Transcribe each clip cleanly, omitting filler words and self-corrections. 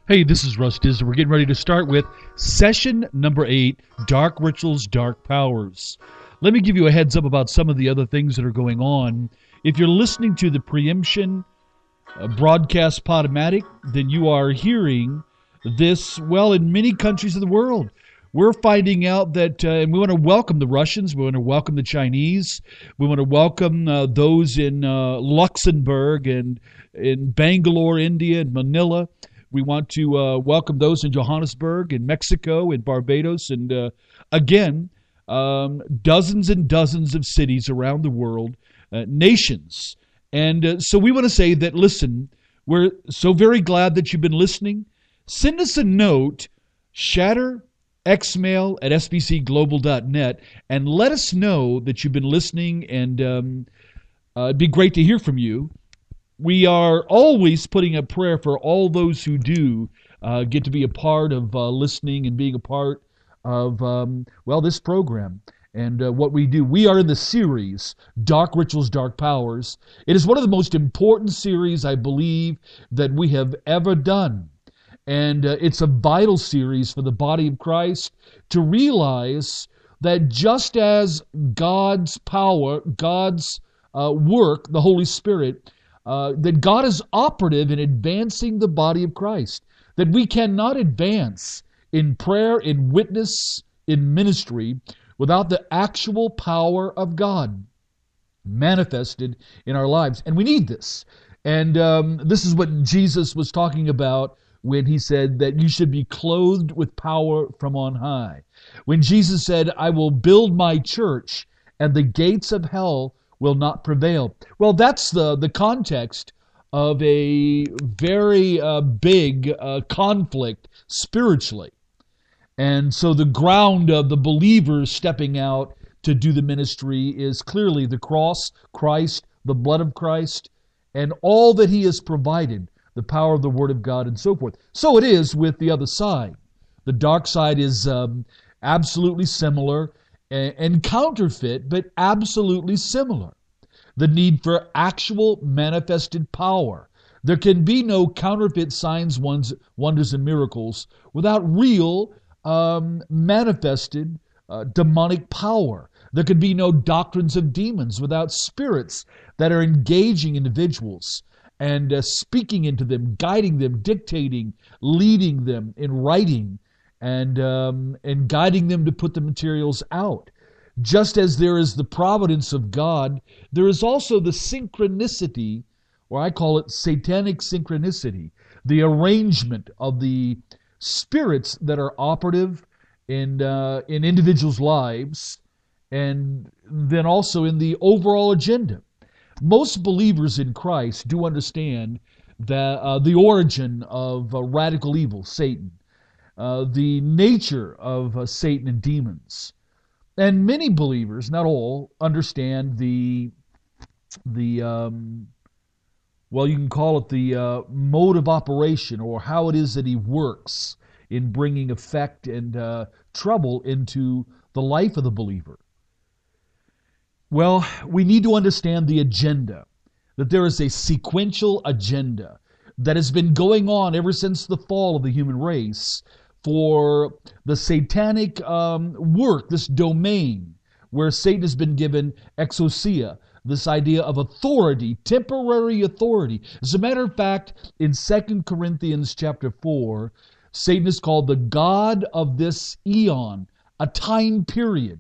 Hey, this is Russ Disney. We're getting ready to start with session number 8, Dark Rituals, Dark Powers. Let me give you a heads up about some of the other things that are going on. If you're listening to the Preemption broadcast Podomatic, then you are hearing this, well, in many countries of the world. We're finding out that, and we want to welcome the Russians, we want to welcome the Chinese, we want to welcome those in Luxembourg and in Bangalore, India, and Manila. We want to welcome those in Johannesburg, in Mexico, in Barbados, and again, dozens and dozens of cities around the world, nations. And so we want to say that, listen, we're so very glad that you've been listening. Send us a note, shatterxmail@sbcglobal.net, and let us know that you've been listening, and it'd be great to hear from you. We are always putting up prayer for all those who do get to be a part of listening and being a part of, this program and what we do. We are in the series, Dark Rituals, Dark Powers. It is one of the most important series, I believe, that we have ever done. And it's a vital series for the body of Christ to realize that just as God's power, God's work, the Holy Spirit, that God is operative in advancing the body of Christ. That we cannot advance in prayer, in witness, in ministry without the actual power of God manifested in our lives. And we need this. And this is what Jesus was talking about when he said that you should be clothed with power from on high. When Jesus said, I will build my church and the gates of hell will not prevail. Well, that's the context of a very big conflict spiritually. And so the ground of the believers stepping out to do the ministry is clearly the cross, Christ, the blood of Christ, and all that He has provided, the power of the Word of God and so forth. So it is with the other side. The dark side is absolutely similar and counterfeit, but absolutely similar. The need for actual manifested power. There can be no counterfeit signs, wonders, and miracles without real manifested demonic power. There can be no doctrines of demons without spirits that are engaging individuals and speaking into them, guiding them, dictating, leading them in writing, and guiding them to put the materials out. Just as there is the providence of God, there is also the synchronicity, or I call it satanic synchronicity, the arrangement of the spirits that are operative in individuals' lives, and then also in the overall agenda. Most believers in Christ do understand that the origin of radical evil, Satan, the nature of Satan and demons. And many believers, not all, understand you can call it the mode of operation, or how it is that he works in bringing effect and trouble into the life of the believer. Well, we need to understand the agenda, that there is a sequential agenda that has been going on ever since the fall of the human race for the satanic work, this domain where Satan has been given exousia, this idea of authority, temporary authority. As a matter of fact, in 2 Corinthians chapter 4, Satan is called the God of this eon, a time period.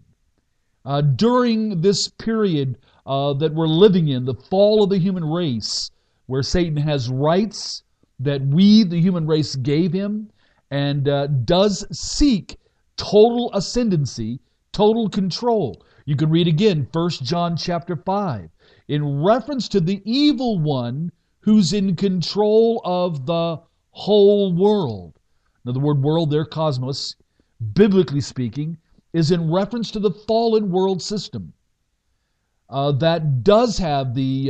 During this period that we're living in, the fall of the human race, where Satan has rights that we, the human race, gave him, and does seek total ascendancy, total control. You can read again 1 John chapter 5 in reference to the evil one who's in control of the whole world. Now the word world there, cosmos, biblically speaking, is in reference to the fallen world system that does have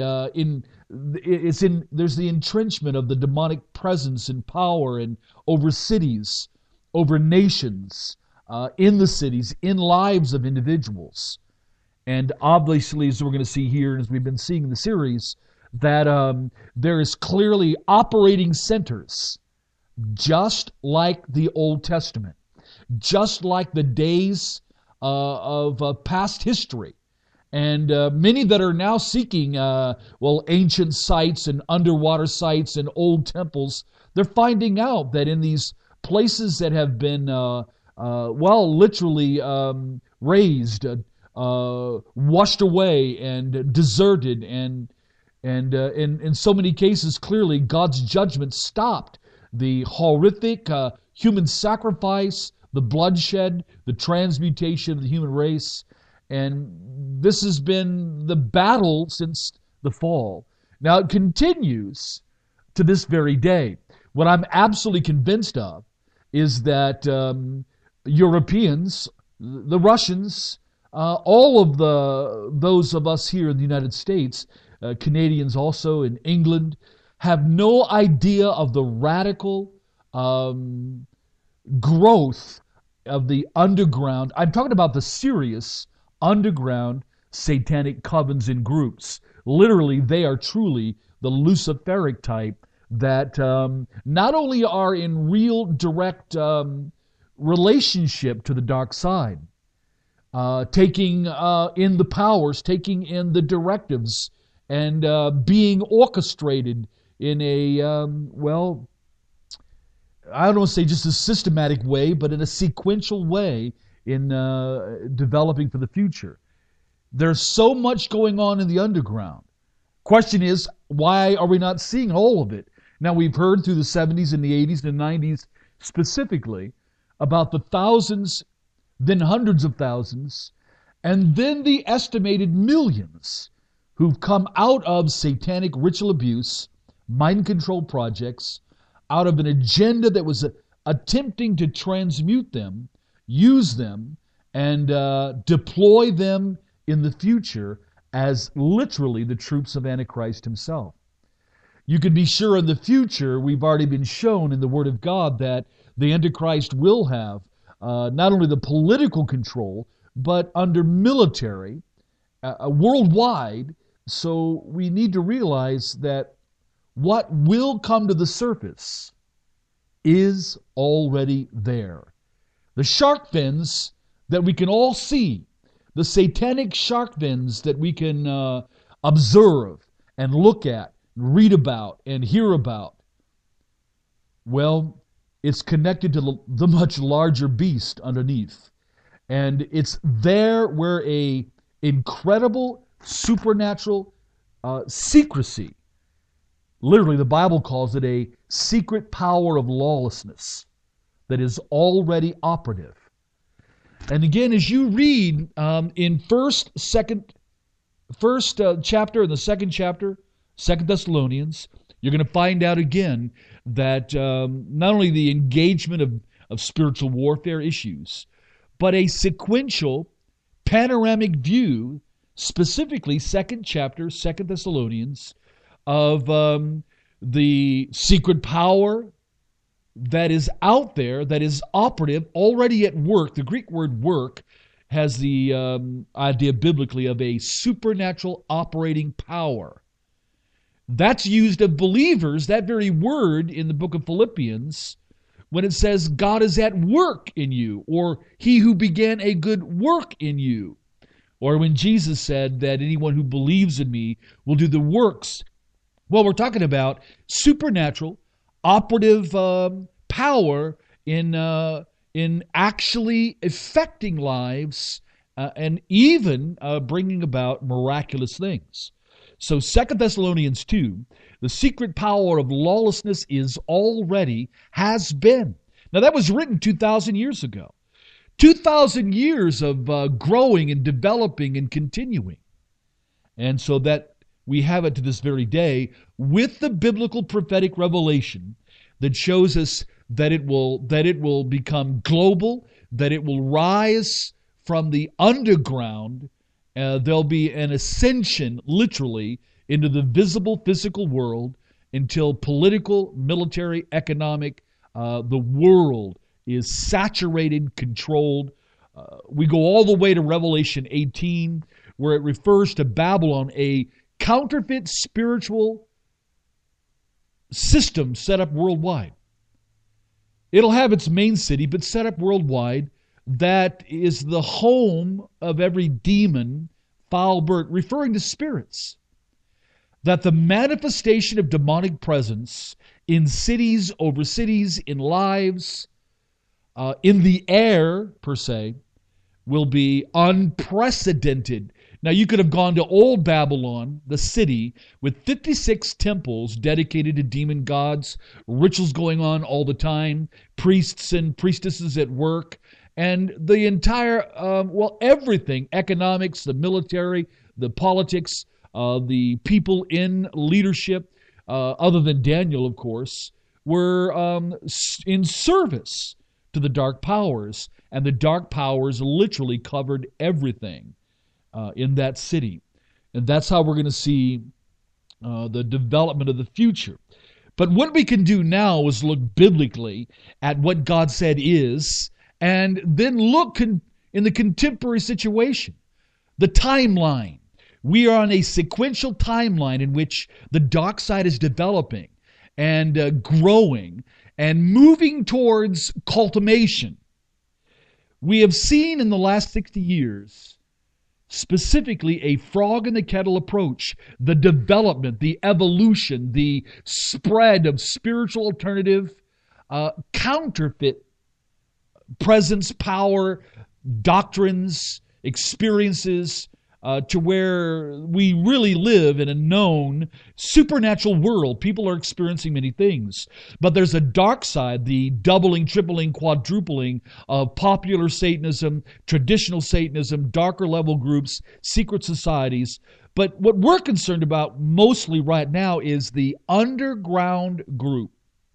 there's the entrenchment of the demonic presence and power and over cities, over nations, in the cities, in lives of individuals. And obviously, as we're going to see here, and as we've been seeing in the series, that there is clearly operating centers just like the Old Testament, just like the days of past history. And many that are now seeking, ancient sites and underwater sites and old temples, they're finding out that in these places that have been, literally razed, washed away, and deserted, and in so many cases, clearly God's judgment stopped the horrific human sacrifice, the bloodshed, the transmutation of the human race. And this has been the battle since the fall. Now it continues to this very day. What I'm absolutely convinced of is that Europeans, the Russians, all of those of us here in the United States, Canadians also in England, have no idea of the radical growth of the underground. I'm talking about the serious underground satanic covens and groups. Literally, they are truly the Luciferic type that not only are in real direct relationship to the dark side, taking in the powers, taking in the directives, and being orchestrated in a, I don't want to say just a systematic way, but in a sequential way in developing for the future. There's so much going on in the underground. Question is, why are we not seeing all of it? Now, we've heard through the 70s and the 80s and 90s specifically about the thousands, then hundreds of thousands, and then the estimated millions who've come out of satanic ritual abuse, mind control projects, out of an agenda that was attempting to transmute them, use them, and deploy them in the future as literally the troops of Antichrist himself. You can be sure in the future, we've already been shown in the Word of God that the Antichrist will have not only the political control, but under military, worldwide. So we need to realize that what will come to the surface is already there. The shark fins that we can all see, the satanic shark fins that we can observe and look at, read about, and hear about, well, it's connected to the much larger beast underneath. And it's there where a incredible supernatural secrecy, literally the Bible calls it a secret power of lawlessness that is already operative. And again, as you read in first chapter and the second chapter, 2 Thessalonians, you're going to find out again that not only the engagement of spiritual warfare issues, but a sequential panoramic view, specifically second chapter, 2 Thessalonians, of the secret power that is out there, that is operative, already at work. The Greek word work has the idea biblically of a supernatural operating power. That's used of believers, that very word in the book of Philippians, when it says God is at work in you, or he who began a good work in you. Or when Jesus said that anyone who believes in me will do the works. Well, we're talking about supernatural, operative power in actually affecting lives and even bringing about miraculous things. So 2 Thessalonians 2, the secret power of lawlessness has been. Now that was written 2,000 years ago. 2,000 years of growing and developing and continuing. And so that we have it to this very day with the biblical prophetic revelation that shows us that it will become global, that it will rise from the underground. There'll be an ascension, literally, into the visible physical world until political, military, economic, the world is saturated, controlled. We go all the way to Revelation 18, where it refers to Babylon, a counterfeit spiritual system set up worldwide. It'll have its main city, but set up worldwide, that is the home of every demon, foul bird, referring to spirits. That the manifestation of demonic presence in cities, over cities, in lives, in the air, per se, will be unprecedented. Now, you could have gone to old Babylon, the city, with 56 temples dedicated to demon gods, rituals going on all the time, priests and priestesses at work, and the entire, everything, economics, the military, the politics, the people in leadership, other than Daniel, of course, were in service to the dark powers, and the dark powers literally covered everything in that city. And that's how we're going to see the development of the future. But what we can do now is look biblically at what God said is, and then look in the contemporary situation, the timeline. We are on a sequential timeline in which the dark side is developing and growing and moving towards culmination. We have seen in the last 60 years, specifically, a frog in the kettle approach, the development, the evolution, the spread of spiritual alternative, counterfeit presence, power, doctrines, experiences, to where we really live in a known supernatural world. People are experiencing many things. But there's a dark side, the doubling, tripling, quadrupling of popular Satanism, traditional Satanism, darker level groups, secret societies. But what we're concerned about mostly right now is the underground group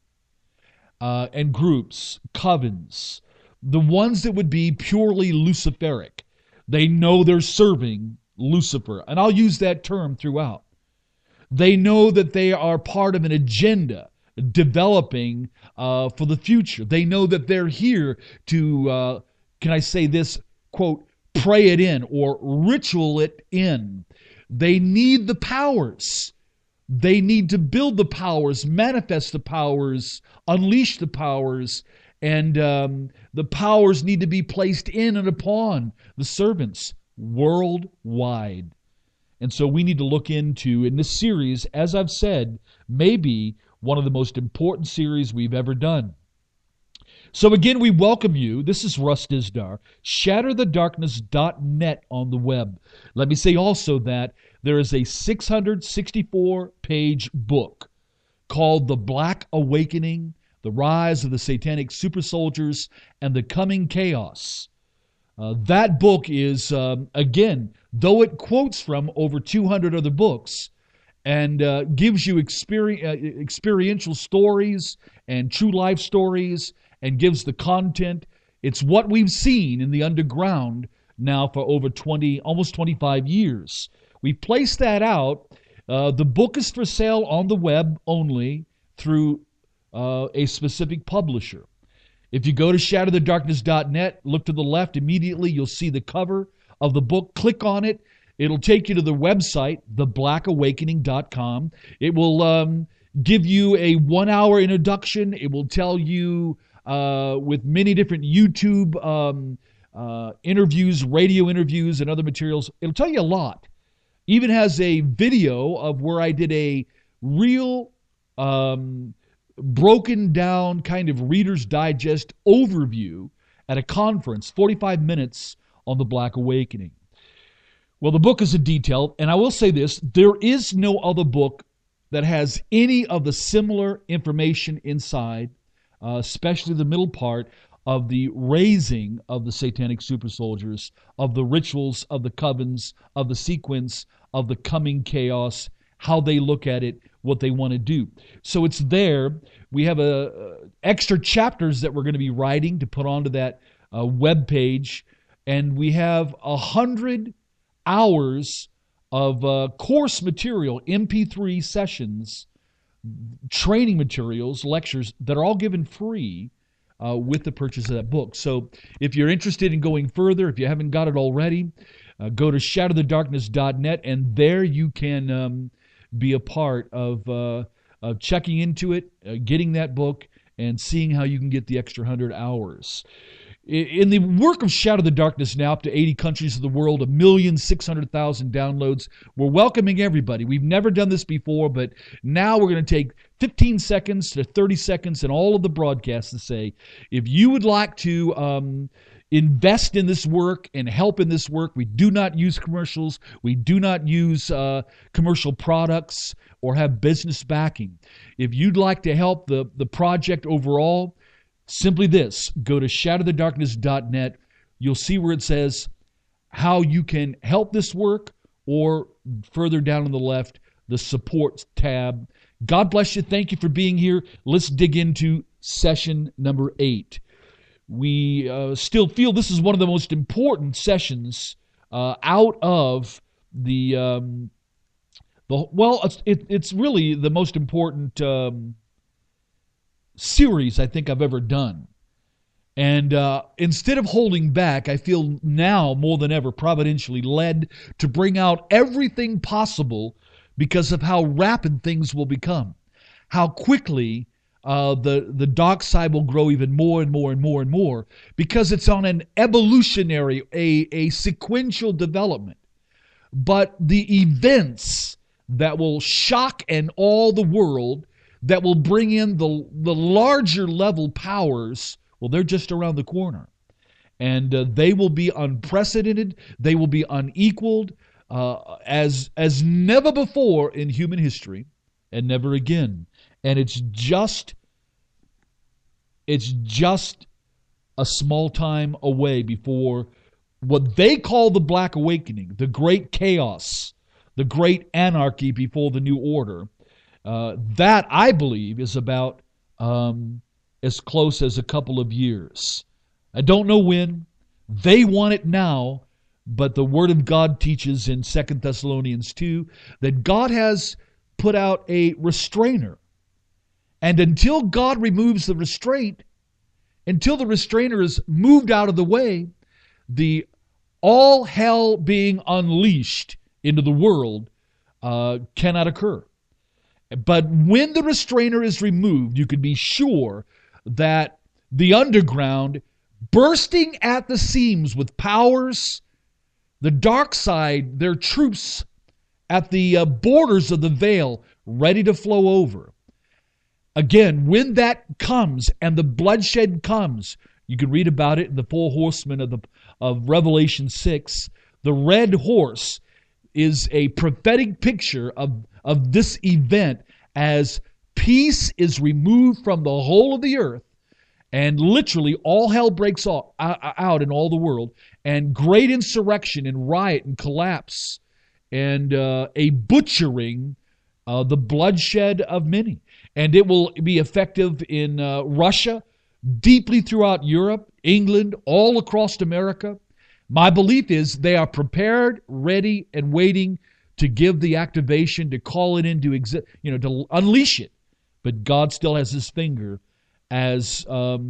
and groups, covens, the ones that would be purely Luciferic. They know they're serving Lucifer, and I'll use that term throughout. They know that they are part of an agenda developing for the future. They know that they're here to, can I say this, quote, pray it in or ritual it in. They need the powers. They need to build the powers, manifest the powers, unleash the powers, and the powers need to be placed in and upon the servants worldwide. And so we need to look into, in this series, as I've said, maybe one of the most important series we've ever done. So again, we welcome you. This is Russ Dizdar, shatterthedarkness.net on the web. Let me say also that there is a 664-page book called The Black Awakening, The Rise of the Satanic Super Soldiers, and the Coming Chaos. That book is, again, though it quotes from over 200 other books and gives you experiential stories and true life stories and gives the content, it's what we've seen in the underground now for over 20, almost 25 years. We placed that out. The book is for sale on the web only through a specific publisher. If you go to shatterthedarkness.net, look to the left, immediately you'll see the cover of the book. Click on it. It'll take you to the website, theblackawakening.com. It will give you a 1-hour introduction. It will tell you with many different YouTube interviews, radio interviews, and other materials. It'll tell you a lot. Even has a video of where I did a real broken down kind of Reader's Digest overview at a conference, 45 minutes on the Black Awakening. Well, the book is a detail, and I will say this, there is no other book that has any of the similar information inside, especially the middle part of the raising of the satanic super soldiers, of the rituals, of the covens, of the sequence, of the coming chaos, how they look at it, what they want to do. So it's there. We have extra chapters that we're going to be writing to put onto that web page, and we have 100 hours of course material, MP3 sessions, training materials, lectures that are all given free with the purchase of that book. So if you're interested in going further, if you haven't got it already, go to shatterthedarkness.net, and there you can be a part of checking into it, getting that book, and seeing how you can get the extra 100 hours. In the work of Shadow the Darkness, now up to 80 countries of the world, 1,600,000 downloads. We're welcoming everybody. We've never done this before, but now we're going to take 15 seconds to 30 seconds in all of the broadcasts to say, if you would like to invest in this work and help in this work, we do not use commercials. We do not use commercial products or have business backing. If you'd like to help the project overall, simply this, go to shadowthedarkness.net. You'll see where it says how you can help this work, or further down on the left, the support tab. God bless you. Thank you for being here. Let's dig into session number 8. We still feel this is one of the most important sessions out of it's really the most important series I think I've ever done. And instead of holding back, I feel now more than ever providentially led to bring out everything possible because of how rapid things will become, how quickly the dark side will grow even more and more and more and more, because it's on an evolutionary, a sequential development. But the events that will shock and awe the world, that will bring in the larger level powers, well, they're just around the corner. And they will be unprecedented. They will be unequaled as never before in human history, and never again. And it's just a small time away before what they call the Black Awakening, the great chaos, the great anarchy before the new order. That, I believe, is about as close as a couple of years. I don't know when. They want it now, but the Word of God teaches in 2 Thessalonians 2 that God has put out a restrainer. And until God removes the restraint, until the restrainer is moved out of the way, the all hell being unleashed into the world cannot occur. But when the restrainer is removed, you can be sure that the underground, bursting at the seams with powers, the dark side, their troops at the borders of the veil, ready to flow over. Again, when that comes and the bloodshed comes, you can read about it in the 4 horsemen of Revelation 6. The red horse is a prophetic picture of this event as peace is removed from the whole of the earth, and literally all hell breaks out in all the world, and great insurrection and riot and collapse and a butchering, the bloodshed of many. And it will be effective in Russia, deeply throughout Europe, England, all across America. My belief is they are prepared, ready, and waiting to give the activation, to call it into to unleash it. But God still has His finger, as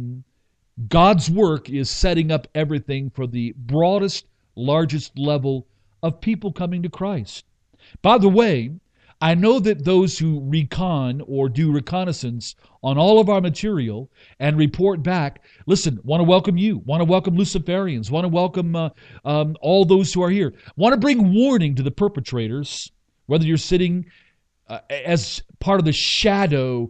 God's work is setting up everything for the broadest, largest level of people coming to Christ. By the way, I know that those who recon or do reconnaissance on all of our material and report back, listen, want to welcome you, want to welcome Luciferians, want to welcome all those who are here. Want to bring warning to the perpetrators, whether you're sitting as part of the shadow,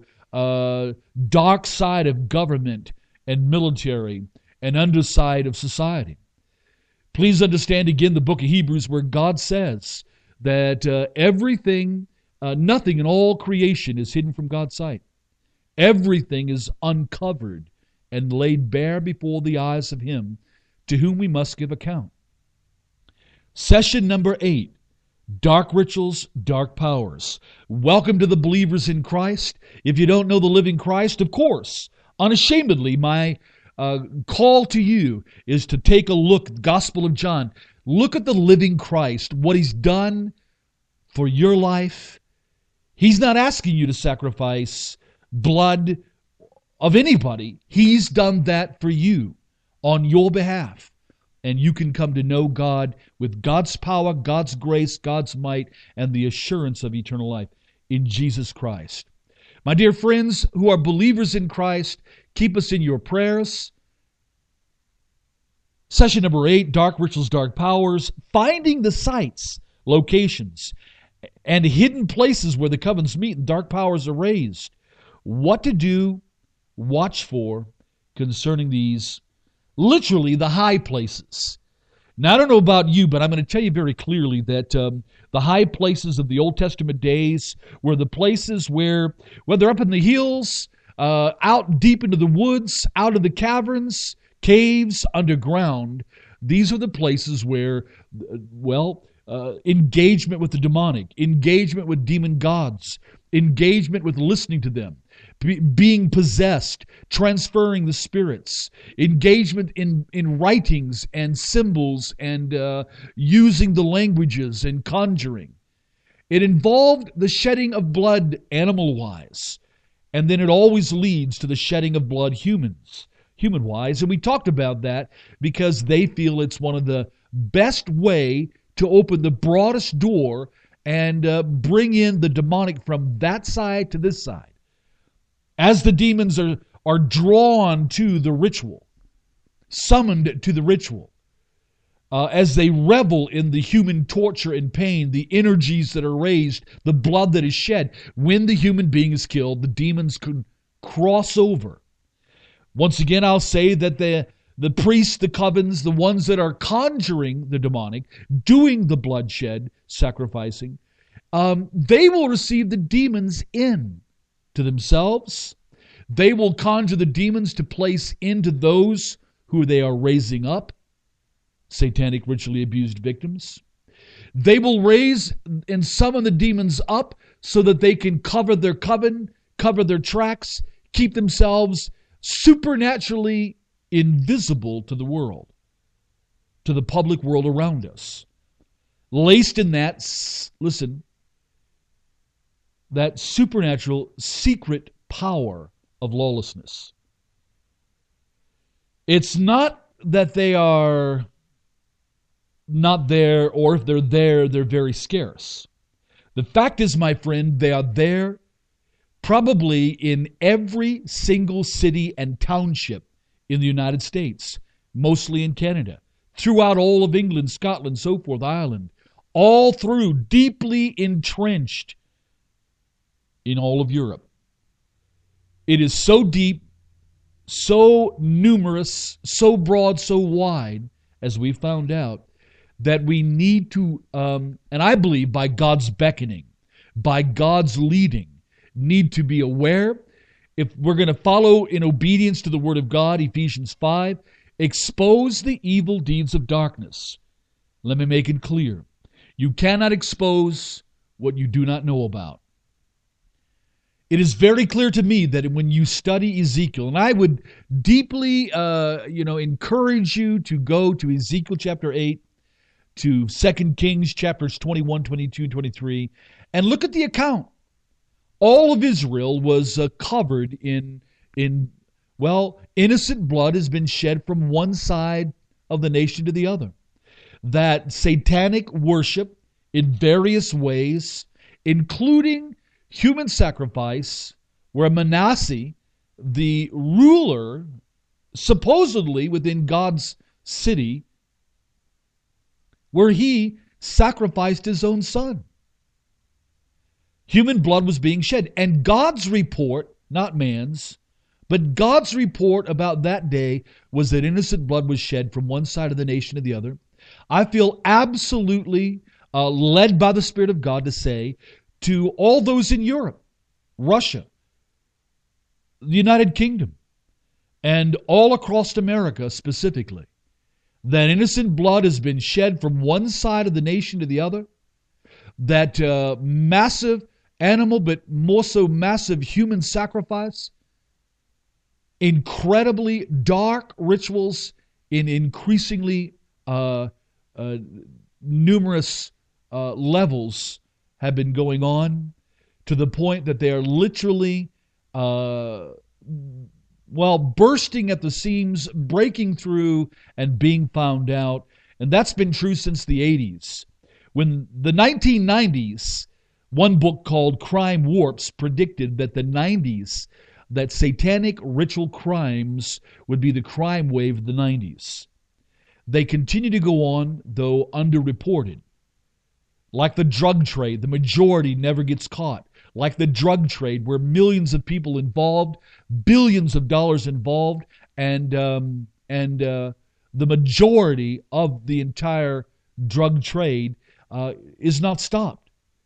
dark side of government and military and underside of society. Please understand again the book of Hebrews, where God says that nothing in all creation is hidden from God's sight. Everything is uncovered and laid bare before the eyes of Him to whom we must give account. Session number 8, Dark Rituals, Dark Powers. Welcome to the believers in Christ. If you don't know the living Christ, of course, unashamedly, my call to you is to take a look, Gospel of John. Look at the living Christ, what He's done for your life. He's not asking you to sacrifice blood of anybody. He's done that for you on your behalf. And you can come to know God with God's power, God's grace, God's might, and the assurance of eternal life in Jesus Christ. My dear friends who are believers in Christ, keep us in your prayers. Session number 8, Dark Rituals, Dark Powers, finding the sites, locations, and hidden places where the covens meet and dark powers are raised. What to do, watch for concerning these, literally the high places. Now, I don't know about you, but I'm going to tell you very clearly that the high places of the Old Testament days were the places where, whether up in the hills, out deep into the woods, out of the caverns, caves, underground, these are the places where, engagement with the demonic, engagement with demon gods, engagement with listening to them, being possessed, transferring the spirits, engagement in writings and symbols and using the languages and conjuring. It involved the shedding of blood animal-wise, and then it always leads to the shedding of blood human-wise. And we talked about that because they feel it's one of the best way to open the broadest door and bring in the demonic from that side to this side. As the demons are drawn to the ritual, summoned to the ritual, as they revel in the human torture and pain, the energies that are raised, the blood that is shed, when the human being is killed, the demons could cross over. Once again, I'll say that the priests, the covens, the ones that are conjuring the demonic, doing the bloodshed, sacrificing, they will receive the demons in to themselves. They will conjure the demons to place into those who they are raising up, satanic ritually abused victims. They will raise and summon the demons up so that they can cover their coven, cover their tracks, keep themselves supernaturally invisible to the world, to the public world around us. Laced in that, listen, that supernatural secret power of lawlessness. It's not that they are not there, or if they're there, they're very scarce. The fact is, my friend, they are there probably in every single city and township in the United States, mostly in Canada, throughout all of England, Scotland, so forth, Ireland, all through, deeply entrenched in all of Europe. It is so deep, so numerous, so broad, so wide, as we found out, that we need to, and I believe by God's beckoning, by God's leading, need to be aware. If we're going to follow in obedience to the Word of God, Ephesians 5, expose the evil deeds of darkness. Let me make it clear. You cannot expose what you do not know about. It is very clear to me that when you study Ezekiel, and I would deeply encourage you to go to Ezekiel chapter 8, to 2 Kings chapters 21, 22, 23, and look at the account. All of Israel was covered in innocent blood has been shed from one side of the nation to the other. That satanic worship in various ways, including human sacrifice, where Manasseh, the ruler, supposedly within God's city, where he sacrificed his own son. Human blood was being shed. And God's report, not man's, but God's report about that day was that innocent blood was shed from one side of the nation to the other. I feel absolutely led by the Spirit of God to say to all those in Europe, Russia, the United Kingdom, and all across America specifically, that innocent blood has been shed from one side of the nation to the other, that massive animal, but more so massive human sacrifice, incredibly dark rituals in increasingly numerous levels have been going on, to the point that they are literally bursting at the seams, breaking through, and being found out. And that's been true since the 80s. When the 1990s, One book called Crime Warps predicted that the 90s, that satanic ritual crimes would be the crime wave of the 90s. They continue to go on, though underreported. Like the drug trade, the majority never gets caught. Like the drug trade, where millions of people involved, billions of dollars involved, and the majority of the entire drug trade is not stopped.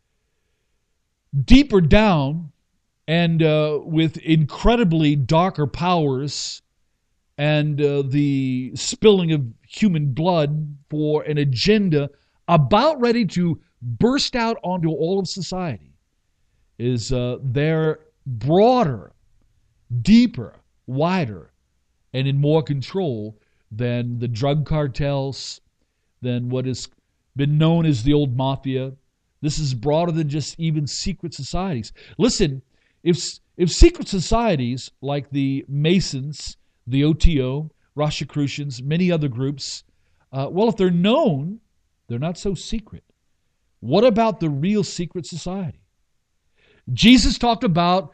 Deeper down, and with incredibly darker powers, and the spilling of human blood for an agenda about ready to burst out onto all of society, is they're broader, deeper, wider, and in more control than the drug cartels, than what has been known as the old mafia. This is broader than just even secret societies. Listen, if secret societies like the Masons, the OTO, Rosicrucians, many other groups, if they're known, they're not so secret. What about the real secret society? Jesus talked about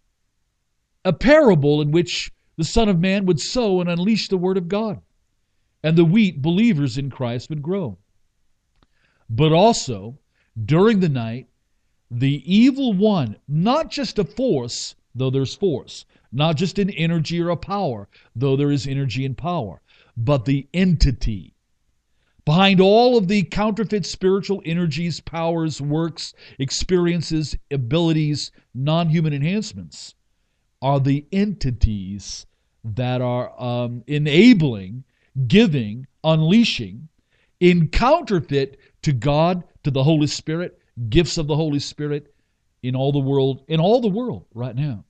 a parable in which the Son of Man would sow and unleash the Word of God, and the wheat, believers in Christ, would grow. But also, during the night, the evil one, not just a force, though there's force, not just an energy or a power, though there is energy and power, but the entity. Behind all of the counterfeit spiritual energies, powers, works, experiences, abilities, non-human enhancements, are the entities that are enabling, giving, unleashing, in counterfeit to God, to the Holy Spirit, gifts of the Holy Spirit in all the world right now.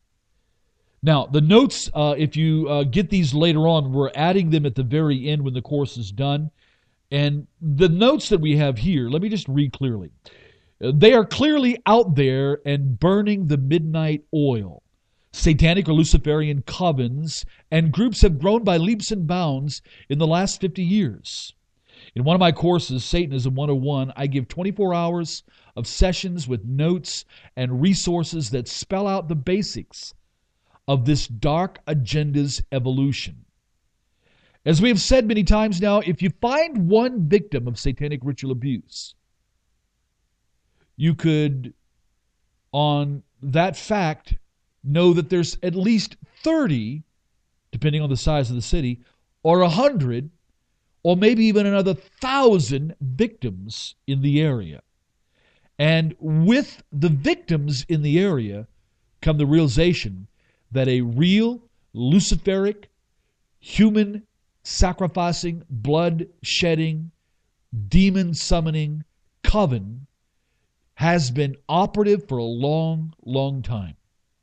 Now, the notes, if you get these later on, we're adding them at the very end when the course is done. And the notes that we have here, let me just read clearly. They are clearly out there and burning the midnight oil. Satanic or Luciferian covens and groups have grown by leaps and bounds in the last 50 years. In one of my courses, Satanism 101, I give 24 hours of sessions with notes and resources that spell out the basics of this dark agenda's evolution. As we have said many times now, if you find one victim of satanic ritual abuse, you could, on that fact, know that there's at least 30, depending on the size of the city, or 100, or maybe even another 1,000 victims in the area. And with the victims in the area come the realization that a real Luciferic, human sacrificing, blood shedding, demon summoning coven has been operative for a long, long time.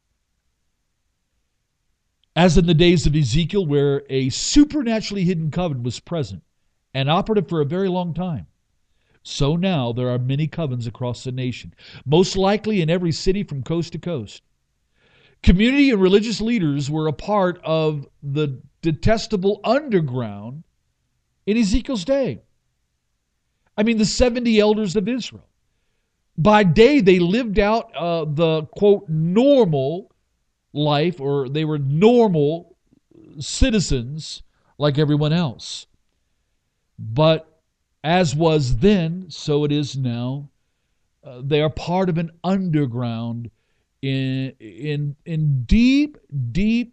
As in the days of Ezekiel, where a supernaturally hidden coven was present and operative for a very long time, so now there are many covens across the nation, most likely in every city from coast to coast. Community and religious leaders were a part of the detestable underground in Ezekiel's day. I mean, the 70 elders of Israel. By day, they lived out the, quote, normal life, or they were normal citizens like everyone else. But as was then, so it is now. They are part of an underground in deep, deep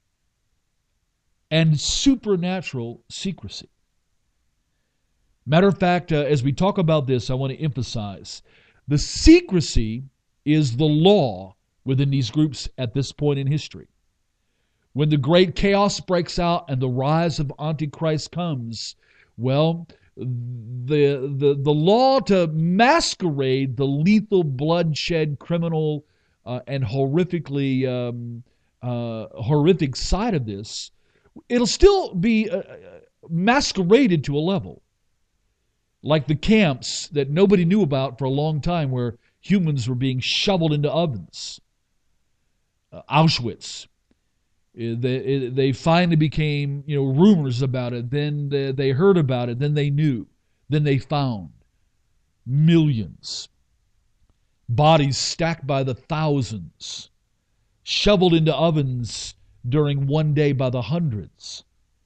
and supernatural secrecy. Matter of fact, as we talk about this, I want to emphasize the secrecy is the law within these groups at this point in history. When the great chaos breaks out and the rise of Antichrist comes, well, the law to masquerade the lethal, bloodshed, criminal, and horrifically horrific side of this, it'll still be masqueraded to a level. Like the camps that nobody knew about for a long time, where humans were being shoveled into ovens. Auschwitz. They finally became, rumors about it. Then they heard about it. Then they knew. Then they found millions. bodies stacked by the thousands, shoveled into ovens during one day by the hundreds.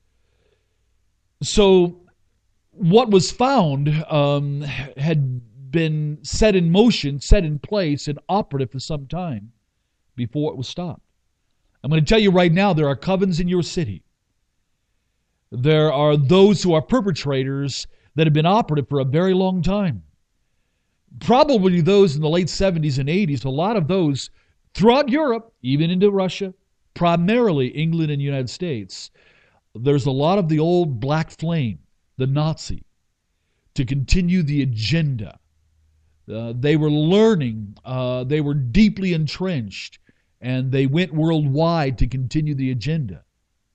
So what was found had been set in motion, set in place, and operative for some time before it was stopped. I'm going to tell you right now, there are covens in your city. There are those who are perpetrators that have been operative for a very long time. Probably those in the late 70s and 80s, a lot of those throughout Europe, even into Russia, primarily England and the United States. There's a lot of the old black flame, the Nazi, to continue the agenda. They were learning, they were deeply entrenched, and they went worldwide to continue the agenda.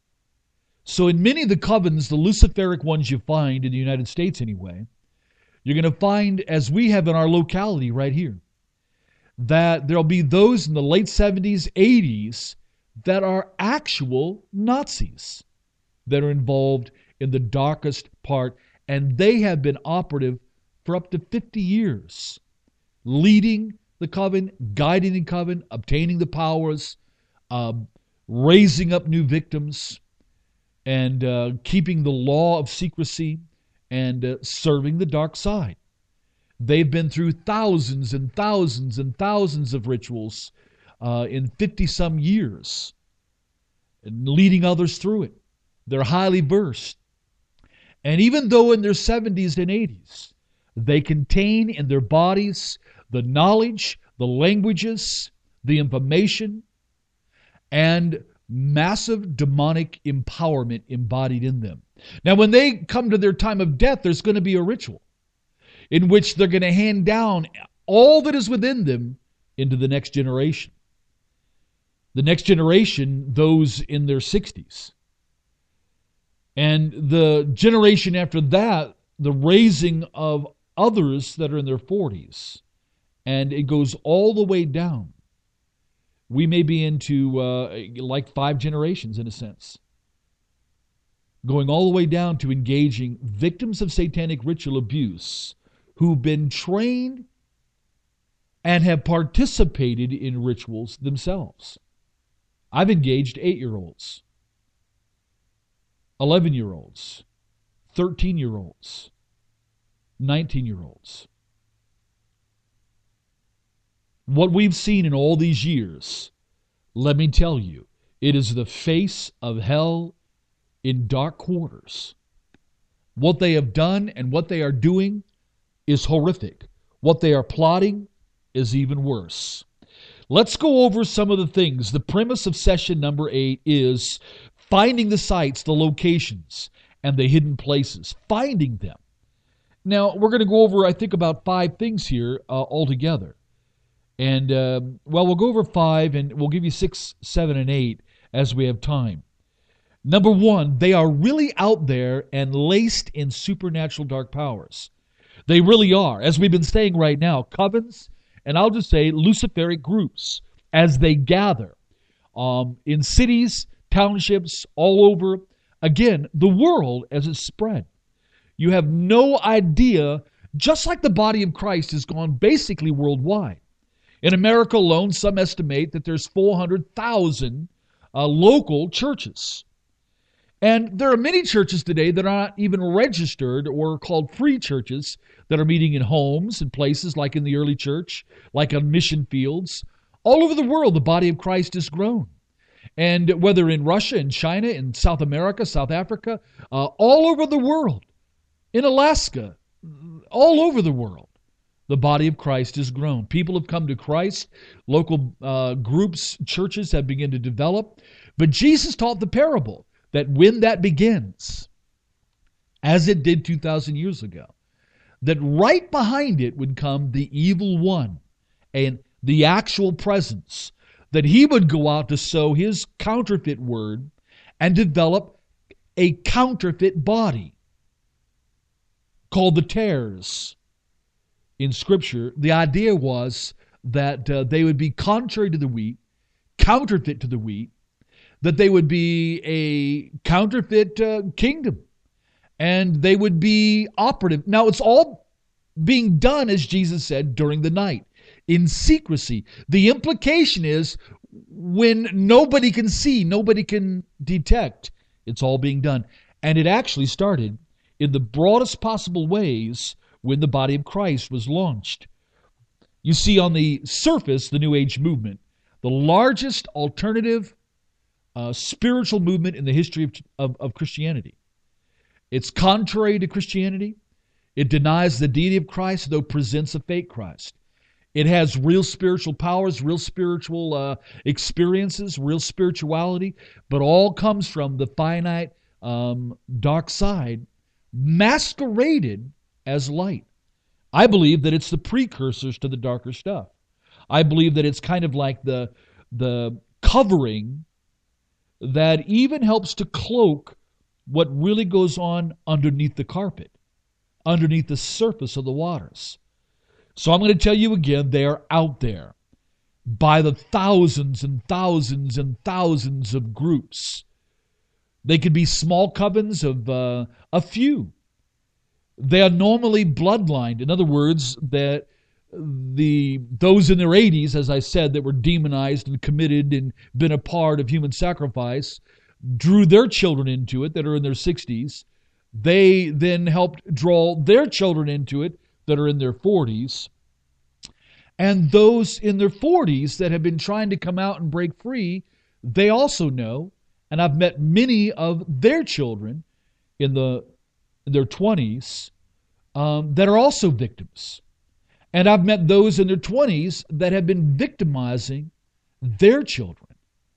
So in many of the covens, the Luciferic ones you find in the United States anyway, you're going to find, as we have in our locality right here, that there'll be those in the late 70s, 80s that are actual Nazis that are involved in the darkest part, and they have been operative for up to 50 years, leading the coven, guiding the coven, obtaining the powers, raising up new victims, and keeping the law of secrecy, and serving the dark side. They've been through thousands and thousands and thousands of rituals in 50-some years, and leading others through it. They're highly versed. And even though in their 70s and 80s, they contain in their bodies the knowledge, the languages, the information, and massive demonic empowerment embodied in them. Now, when they come to their time of death, there's going to be a ritual in which they're going to hand down all that is within them into the next generation. The next generation, those in their 60s. And the generation after that, the raising of others that are in their 40s. And it goes all the way down. We may be into like 5 generations in a sense. Going all the way down to engaging victims of satanic ritual abuse who've been trained and have participated in rituals themselves. I've engaged 8-year-olds, 11-year-olds, 13-year-olds, 19-year-olds. What we've seen in all these years, let me tell you, it is the face of hell in dark quarters. What they have done and what they are doing is horrific. What they are plotting is even worse. Let's go over some of the things. The premise of session number 8 is finding the sites, the locations, and the hidden places. Finding them. Now, we're going to go over, I think, about 5 things here altogether. And, we'll go over 5, and we'll give you 6, 7, and 8 as we have time. Number 1, they are really out there and laced in supernatural dark powers. They really are. As we've been saying right now, covens, and I'll just say Luciferic groups, as they gather in cities, townships, all over, again, the world as it's spread. You have no idea, just like the body of Christ has gone basically worldwide. In America alone, some estimate that there's 400,000 local churches. And there are many churches today that are not even registered or called free churches that are meeting in homes and places like in the early church, like on mission fields. All over the world, the body of Christ has grown. And whether in Russia, in China, in South America, South Africa, all over the world, in Alaska, all over the world, the body of Christ has grown. People have come to Christ. Local groups, churches have begun to develop. But Jesus taught the parable that when that begins, as it did 2,000 years ago, that right behind it would come the evil one and the actual presence, that he would go out to sow his counterfeit word and develop a counterfeit body called the tares. In Scripture, the idea was that they would be contrary to the wheat, counterfeit to the wheat, that they would be a counterfeit kingdom, and they would be operative. Now, it's all being done, as Jesus said, during the night. in secrecy. The implication is when nobody can see, nobody can detect, it's all being done. And it actually started in the broadest possible ways when the body of Christ was launched. You see, on the surface, the New Age movement, the largest alternative spiritual movement in the history of Christianity. It's contrary to Christianity. It denies the deity of Christ, though presents a fake Christ. It has real spiritual powers, real spiritual experiences, real spirituality, but all comes from the finite dark side masqueraded as light. I believe that it's the precursors to the darker stuff. I believe that it's kind of like the covering that even helps to cloak what really goes on underneath the carpet, underneath the surface of the waters. So I'm going to tell you again, they are out there by the thousands and thousands and thousands of groups. They could be small covens of a few. They are normally bloodlined. In other words, that those in their 80s, as I said, that were demonized and committed and been a part of human sacrifice, drew their children into it that are in their 60s. They then helped draw their children into it that are in their 40s. And those in their 40s that have been trying to come out and break free, they also know, and I've met many of their children in their 20s that are also victims. And I've met those in their 20s that have been victimizing their children.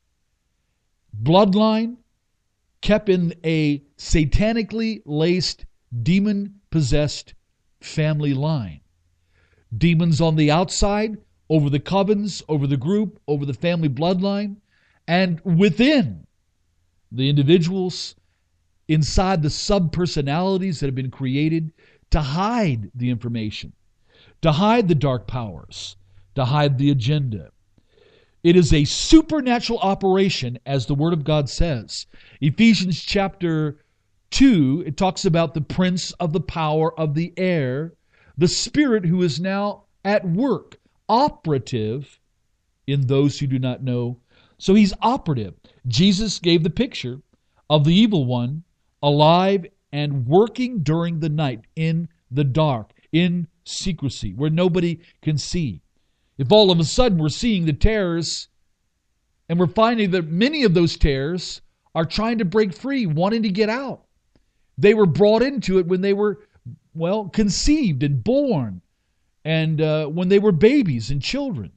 Bloodline kept in a satanically laced, demon-possessed family line. Demons on the outside, over the covens, over the group, over the family bloodline, and within the individuals, inside the sub-personalities that have been created to hide the information, to hide the dark powers, to hide the agenda. It is a supernatural operation, as the Word of God says. Ephesians chapter 2, it talks about the prince of the power of the air, the spirit who is now at work, operative in those who do not know. So he's operative. Jesus gave the picture of the evil one alive and working during the night, in the dark, in secrecy, where nobody can see. If all of a sudden we're seeing the terrors, and we're finding that many of those terrors are trying to break free, wanting to get out. They were brought into it when they were, conceived and born, and when they were babies and children.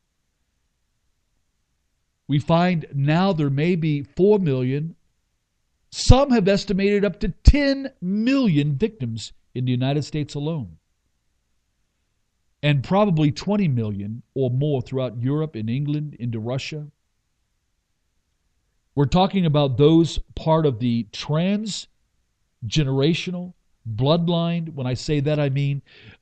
We find now there may be 4 million. Some have estimated up to 10 million victims in the United States alone. And probably 20 million or more throughout Europe and England, into Russia. We're talking about those part of the transgenerational bloodline. When I say that, I mean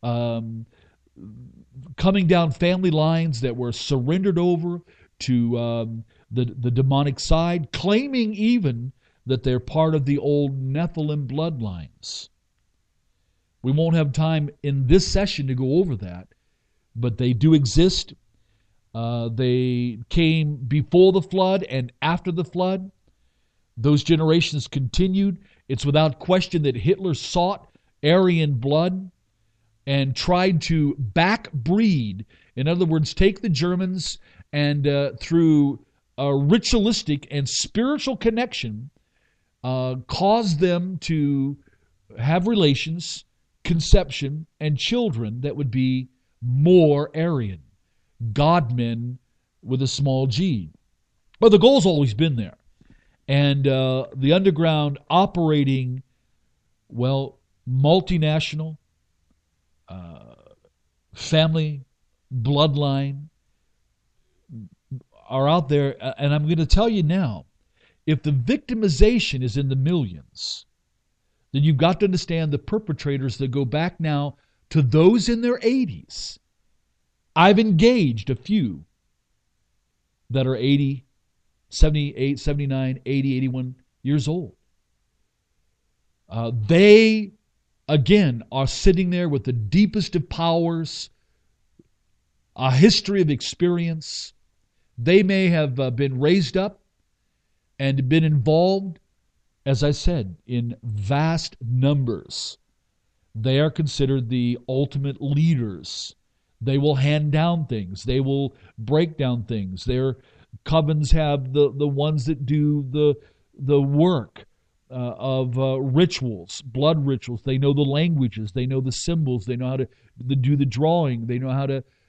coming down family lines that were surrendered over to the demonic side, claiming even that they're part of the old Nephilim bloodlines. We won't have time in this session to go over that, but they do exist. They came before the flood and after the flood. Those generations continued. It's without question that Hitler sought Aryan blood and tried to backbreed. In other words, take the Germans and through a ritualistic and spiritual connection, cause them to have relations, conception, and children that would be more Aryan, God-men with a small g. But the goal's always been there. And the underground operating, multinational, family, bloodline are out there. And I'm going to tell you now, if the victimization is in the millions, then you've got to understand the perpetrators that go back now to those in their 80s. I've engaged a few that are 80, 78, 79, 80, 81 years old. They, again, are sitting there with the deepest of powers, a history of experience. They may have been raised up and been involved, as I said, in vast numbers. They are considered the ultimate leaders. They will hand down things. They will break down things. Their covens have the ones that do the work of rituals, blood rituals. They know the languages. They know the symbols. They know how to do the drawing. They know how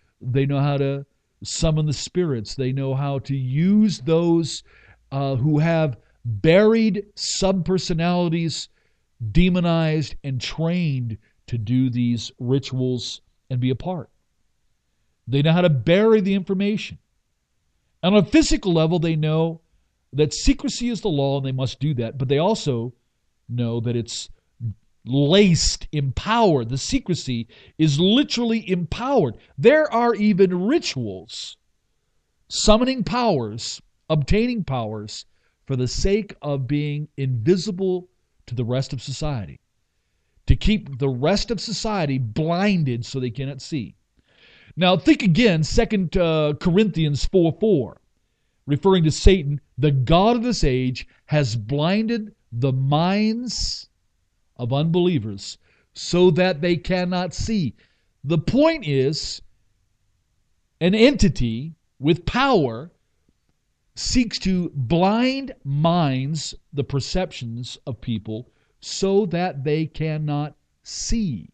to summon the spirits. They know how to use those who have buried subpersonalities, demonized and trained to do these rituals and be a part. They know how to bury the information. And on a physical level, they know that secrecy is the law and they must do that, but they also know that it's laced, empowered. The secrecy is literally empowered. There are even rituals, summoning powers, obtaining powers for the sake of being invisible to the rest of society, to keep the rest of society blinded so they cannot see. Now think again, 2 Corinthians 4:4, referring to Satan, the god of this age has blinded the minds of unbelievers so that they cannot see. The point is, an entity with power seeks to blind minds, the perceptions of people, so that they cannot see.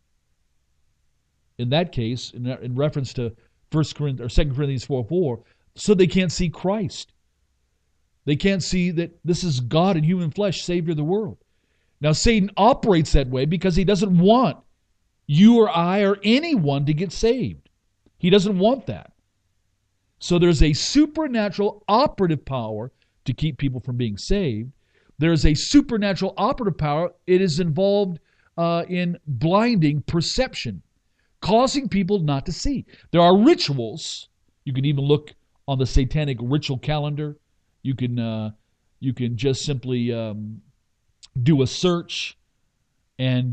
In that case, in reference to 2 Corinthians 4:4, so they can't see Christ. They can't see that this is God in human flesh, Savior of the world. Now, Satan operates that way because he doesn't want you or I or anyone to get saved. He doesn't want that. So there's a supernatural operative power to keep people from being saved. There's a supernatural operative power. It is involved in blinding perception, causing people not to see. There are rituals. You can even look on the satanic ritual calendar. You can just simply do a search, and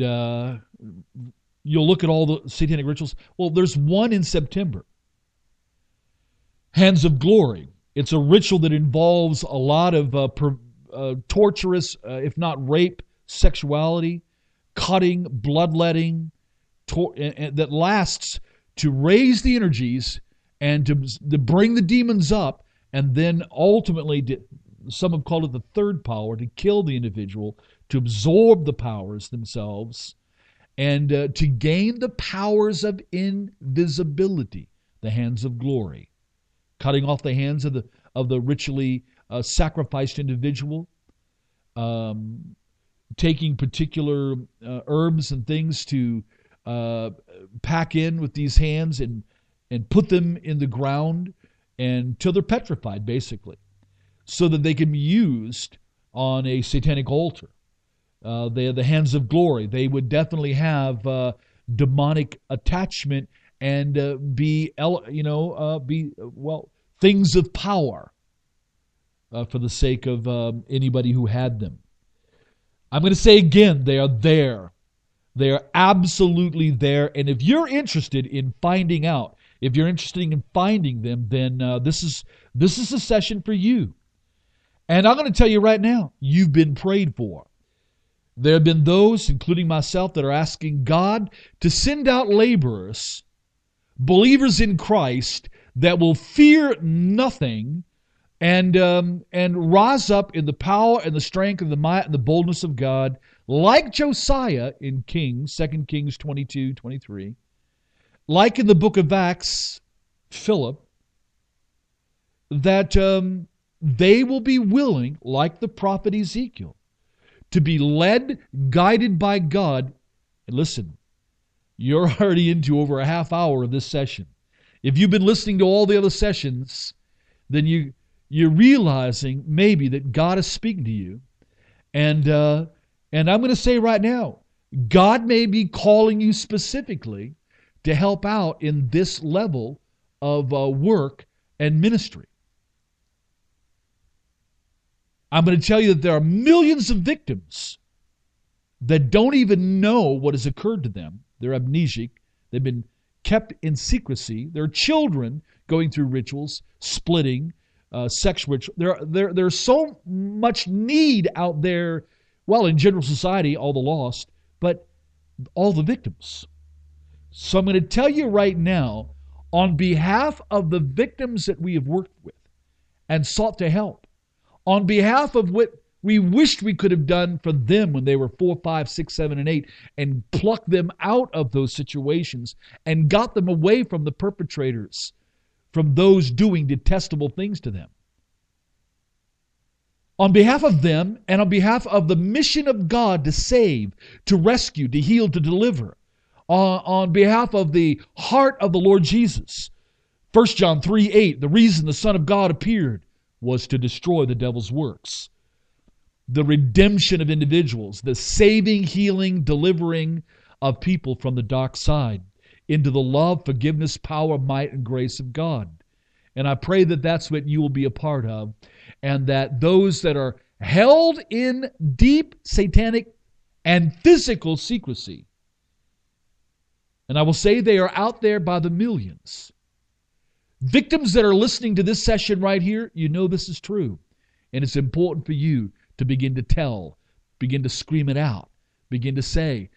you'll look at all the satanic rituals. Well, there's one in September. Hands of Glory. It's a ritual that involves a lot of torturous, if not rape, sexuality, cutting, bloodletting, that lasts to raise the energies and to bring the demons up, and then ultimately, some have called it the third power, to kill the individual, to absorb the powers themselves, and to gain the powers of invisibility, the hands of glory. Cutting off the hands of the ritually sacrificed individual, taking particular herbs and things to pack in with these hands and put them in the ground until they're petrified, basically, so that they can be used on a satanic altar. They are the hands of glory. They would definitely have demonic attachment and be things of power for the sake of anybody who had them. I'm going to say again, they are there. They are absolutely there. And if you're interested in finding out, if you're interested in finding them, then this is a session for you. And I'm going to tell you right now, you've been prayed for. There have been those, including myself, that are asking God to send out laborers, believers in Christ, that will fear nothing and rise up in the power and the strength and the might and the boldness of God, like Josiah in Kings, 2 Kings 22:23, like in the book of Acts, Philip, that they will be willing, like the prophet Ezekiel, to be led, guided by God. And listen, you're already into over a half hour of this session. If you've been listening to all the other sessions, then you're realizing maybe that God is speaking to you. And I'm going to say right now, God may be calling you specifically to help out in this level of work and ministry. I'm going to tell you that there are millions of victims that don't even know what has occurred to them. They're amnesic. They've been kept in secrecy. There are children going through rituals, splitting, sex ritual. There's so much need out there, well, in general society, all the lost, but all the victims. So I'm going to tell you right now, on behalf of the victims that we have worked with and sought to help, on behalf of what we wished we could have done for them when they were 4, 5, 6, 7, and 8, and plucked them out of those situations and got them away from the perpetrators, from those doing detestable things to them. On behalf of them and on behalf of the mission of God to save, to rescue, to heal, to deliver, on behalf of the heart of the Lord Jesus, 1 John 3:8, the reason the Son of God appeared was to destroy the devil's works. The redemption of individuals, the saving, healing, delivering of people from the dark side into the love, forgiveness, power, might, and grace of God. And I pray that that's what you will be a part of, and that those that are held in deep satanic and physical secrecy, and I will say they are out there by the millions. Victims that are listening to this session right here, you know this is true. And it's important for you to begin to tell, begin to scream it out, begin to say,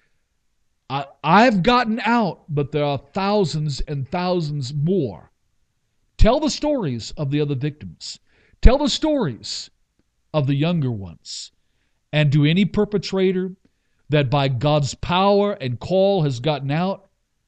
I've gotten out, but there are thousands and thousands more. Tell the stories of the other victims. Tell the stories of the younger ones. And to any perpetrator that by God's power and call has gotten out,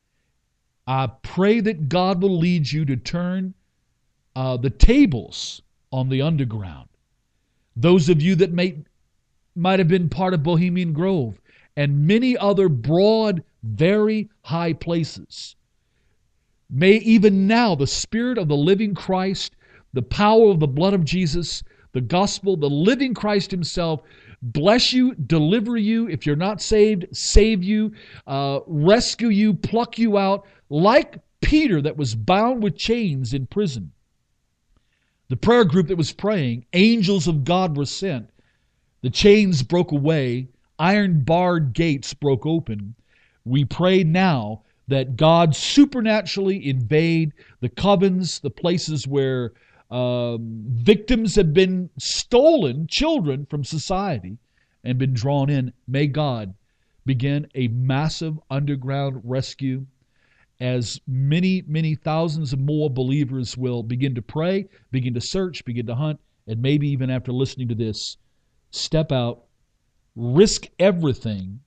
I pray that God will lead you to turn the tables on the underground. Those of you that might have been part of Bohemian Grove and many other broad, very high places, may even now the Spirit of the living Christ, the power of the blood of Jesus, the gospel, the living Christ himself, bless you, deliver you. If you're not saved, save you, rescue you, pluck you out, like Peter that was bound with chains in prison. The prayer group that was praying, angels of God were sent. The chains broke away. Iron-barred gates broke open. We pray now that God supernaturally invade the covens, the places where victims have been stolen, children from society, and been drawn in. May God begin a massive underground rescue as many, many thousands of more believers will begin to pray, begin to search, begin to hunt, and maybe even after listening to this, step out, risk everything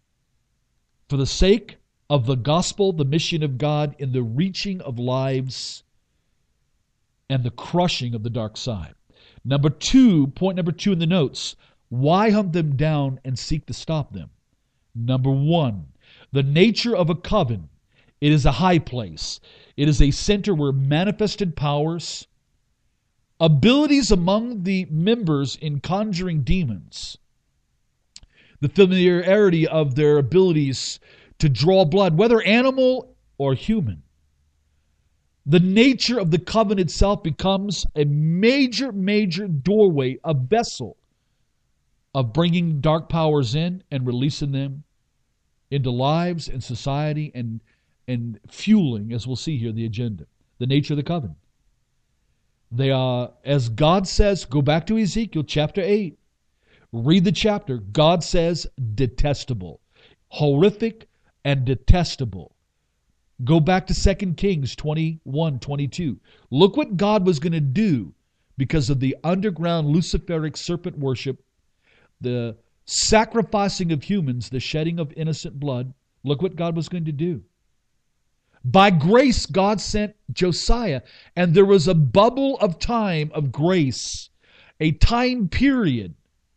for the sake of the gospel, the mission of God, in the reaching of lives and the crushing of the dark side. Point number two in the notes, why hunt them down and seek to stop them? Number one, the nature of a coven. It is a high place. It is a center where manifested powers, abilities among the members in conjuring demons, the familiarity of their abilities to draw blood, whether animal or human. The nature of the coven itself becomes a major, major doorway, a vessel of bringing dark powers in and releasing them into lives and society and fueling, as we'll see here, the agenda. The nature of the coven. They are, as God says, go back to Ezekiel chapter 8. Read the chapter. God says detestable, horrific, and detestable. Go back to 2 Kings 21, 22. Look what God was going to do because of the underground Luciferic serpent worship, the sacrificing of humans, the shedding of innocent blood. Look what God was going to do. By grace, God sent Josiah, and there was a bubble of time of grace, a time period.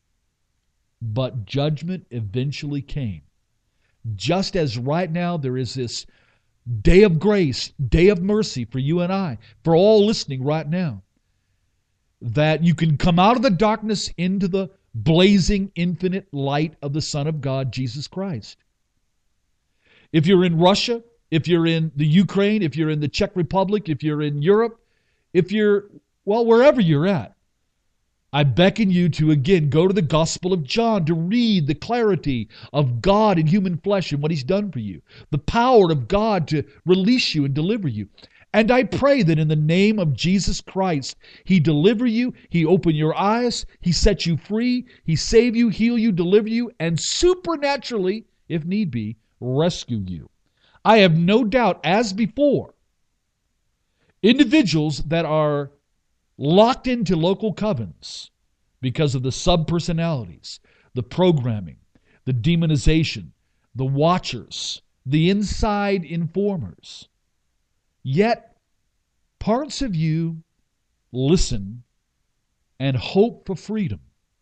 But judgment eventually came. Just as right now there is this day of grace, day of mercy for you and I, for all listening right now, that you can come out of the darkness into the blazing infinite light of the Son of God, Jesus Christ. If you're in Russia, if you're in the Ukraine, if you're in the Czech Republic, if you're in Europe, if you're, well, wherever you're at, I beckon you to again go to the Gospel of John to read the clarity of God in human flesh and what He's done for you. The power of God to release you and deliver you. And I pray that in the name of Jesus Christ, He deliver you, He open your eyes, He set you free, He save you, heal you, deliver you, and supernaturally, if need be, rescue you. I have no doubt, as before, individuals that are locked into local covens because of the subpersonalities, the programming, the demonization, the watchers, the inside informers. Yet, parts of you listen and hope for freedom.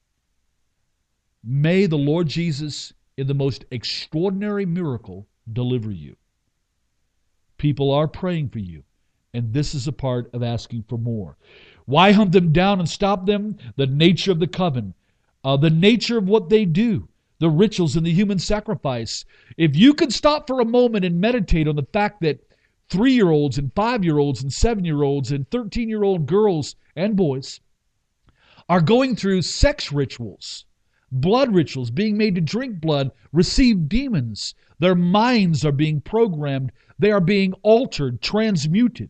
May the Lord Jesus, in the most extraordinary miracle, deliver you. People are praying for you, and this is a part of asking for more. Why hunt them down and stop them? The nature of the coven, the nature of what they do, the rituals and the human sacrifice. If you could stop for a moment and meditate on the fact that 3-year-olds and 5-year-olds and 7-year-olds and 13-year-old girls and boys are going through sex rituals, blood rituals, being made to drink blood, receive demons. Their minds are being programmed. They are being altered, transmuted.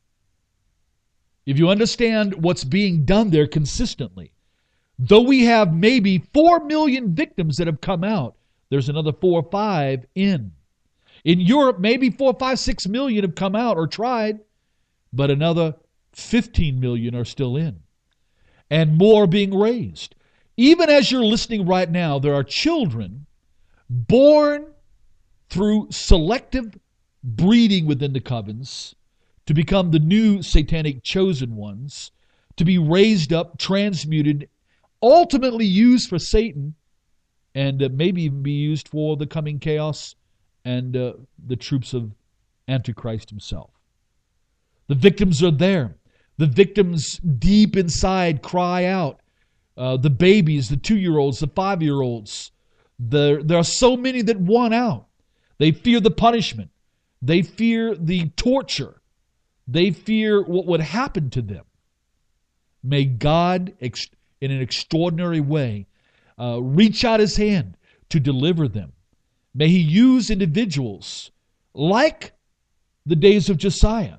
If you understand what's being done there consistently, though we have maybe 4 million victims that have come out, there's another 4 or 5 in. In Europe, maybe 4, 5, 6 million have come out or tried, but another 15 million are still in. And more being raised. Even as you're listening right now, there are children born through selective breeding within the covens to become the new satanic chosen ones, to be raised up, transmuted, ultimately used for Satan, and maybe even be used for the coming chaos and the troops of Antichrist himself. The victims are there. The victims deep inside cry out. The babies, the 2-year-olds, the 5-year-olds. There are so many that want out. They fear the punishment. They fear the torture. They fear what would happen to them. May God, in an extraordinary way, reach out His hand to deliver them. May He use individuals like the days of Josiah,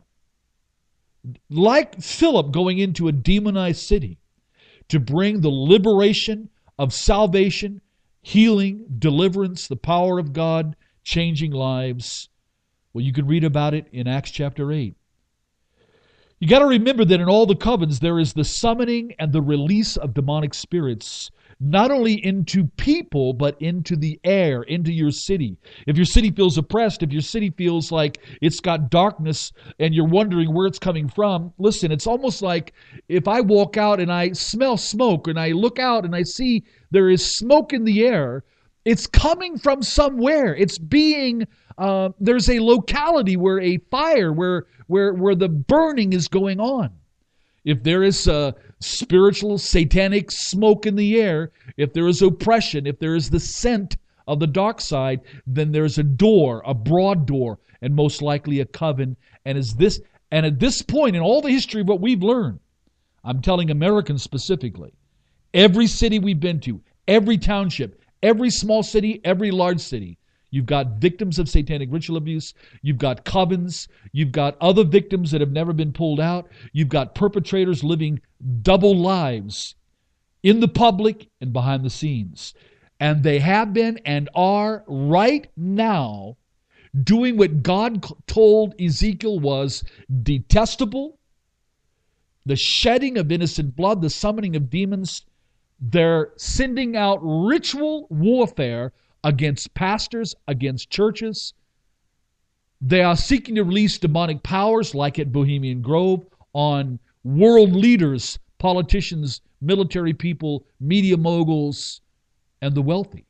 like Philip going into a demonized city, to bring the liberation of salvation, healing, deliverance, the power of God, changing lives. Well, you can read about it in Acts chapter 8. You got to remember that in all the covens there is the summoning and the release of demonic spirits, not only into people, but into the air, into your city. If your city feels oppressed, if your city feels like it's got darkness and you're wondering where it's coming from, listen, it's almost like if I walk out and I smell smoke and I look out and I see there is smoke in the air, it's coming from somewhere. It's being, there's a locality where a fire, where the burning is going on. If there is spiritual, satanic smoke in the air, if there is oppression, if there is the scent of the dark side, then there's a door, a broad door, and most likely a coven. And at this point in all the history of what we've learned, I'm telling Americans specifically, every city we've been to, every township, every small city, every large city, you've got victims of satanic ritual abuse. You've got covens. You've got other victims that have never been pulled out. You've got perpetrators living double lives in the public and behind the scenes. And they have been and are right now doing what God told Ezekiel was detestable. The shedding of innocent blood, the summoning of demons. They're sending out ritual warfare against pastors, against churches. They are seeking to release demonic powers, like at Bohemian Grove, on world leaders, politicians, military people, media moguls, and the wealthy.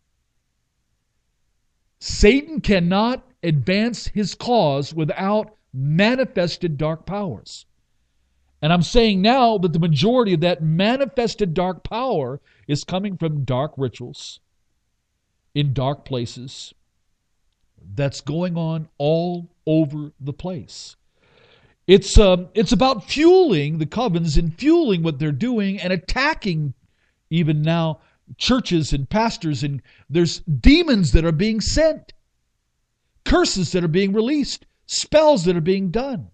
Satan cannot advance his cause without manifested dark powers. And I'm saying now that the majority of that manifested dark power is coming from dark rituals in dark places that's going on all over the place. It's about fueling the covens and fueling what they're doing and attacking even now churches and pastors, and there's demons that are being sent, curses that are being released, spells that are being done.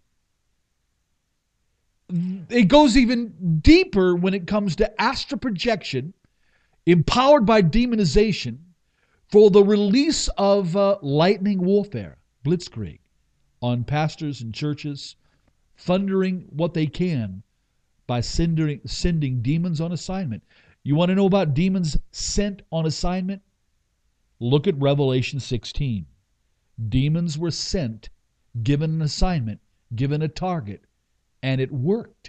It goes even deeper when it comes to astral projection, empowered by demonization, for the release of lightning warfare, blitzkrieg, on pastors and churches, thundering what they can by sending demons on assignment. You want to know about demons sent on assignment? Look at Revelation 16. Demons were sent, given an assignment, given a target, and it worked.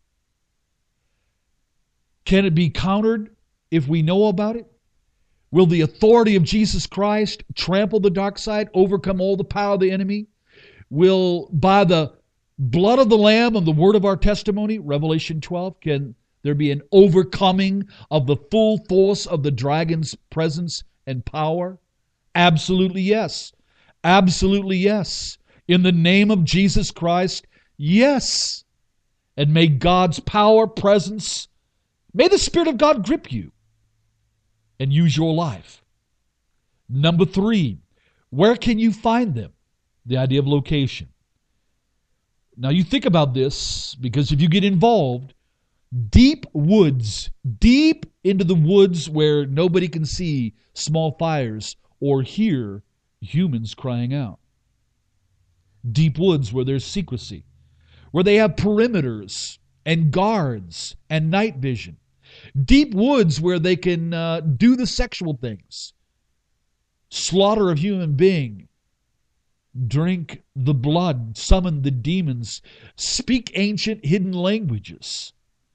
Can it be countered if we know about it? Will the authority of Jesus Christ trample the dark side, overcome all the power of the enemy? Will, by the blood of the Lamb and the word of our testimony, Revelation 12, can there be an overcoming of the full force of the dragon's presence and power? Absolutely yes. Absolutely yes. In the name of Jesus Christ, yes. And may God's power, presence, may the Spirit of God grip you and use your life. Number 3, where can you find them? The idea of location. Now you think about this, because if you get involved, deep woods, deep into the woods where nobody can see small fires or hear humans crying out. Deep woods where there's secrecy, where they have perimeters and guards and night vision. Deep woods where they can do the sexual things, slaughter a human being, drink the blood, summon the demons, speak ancient hidden languages,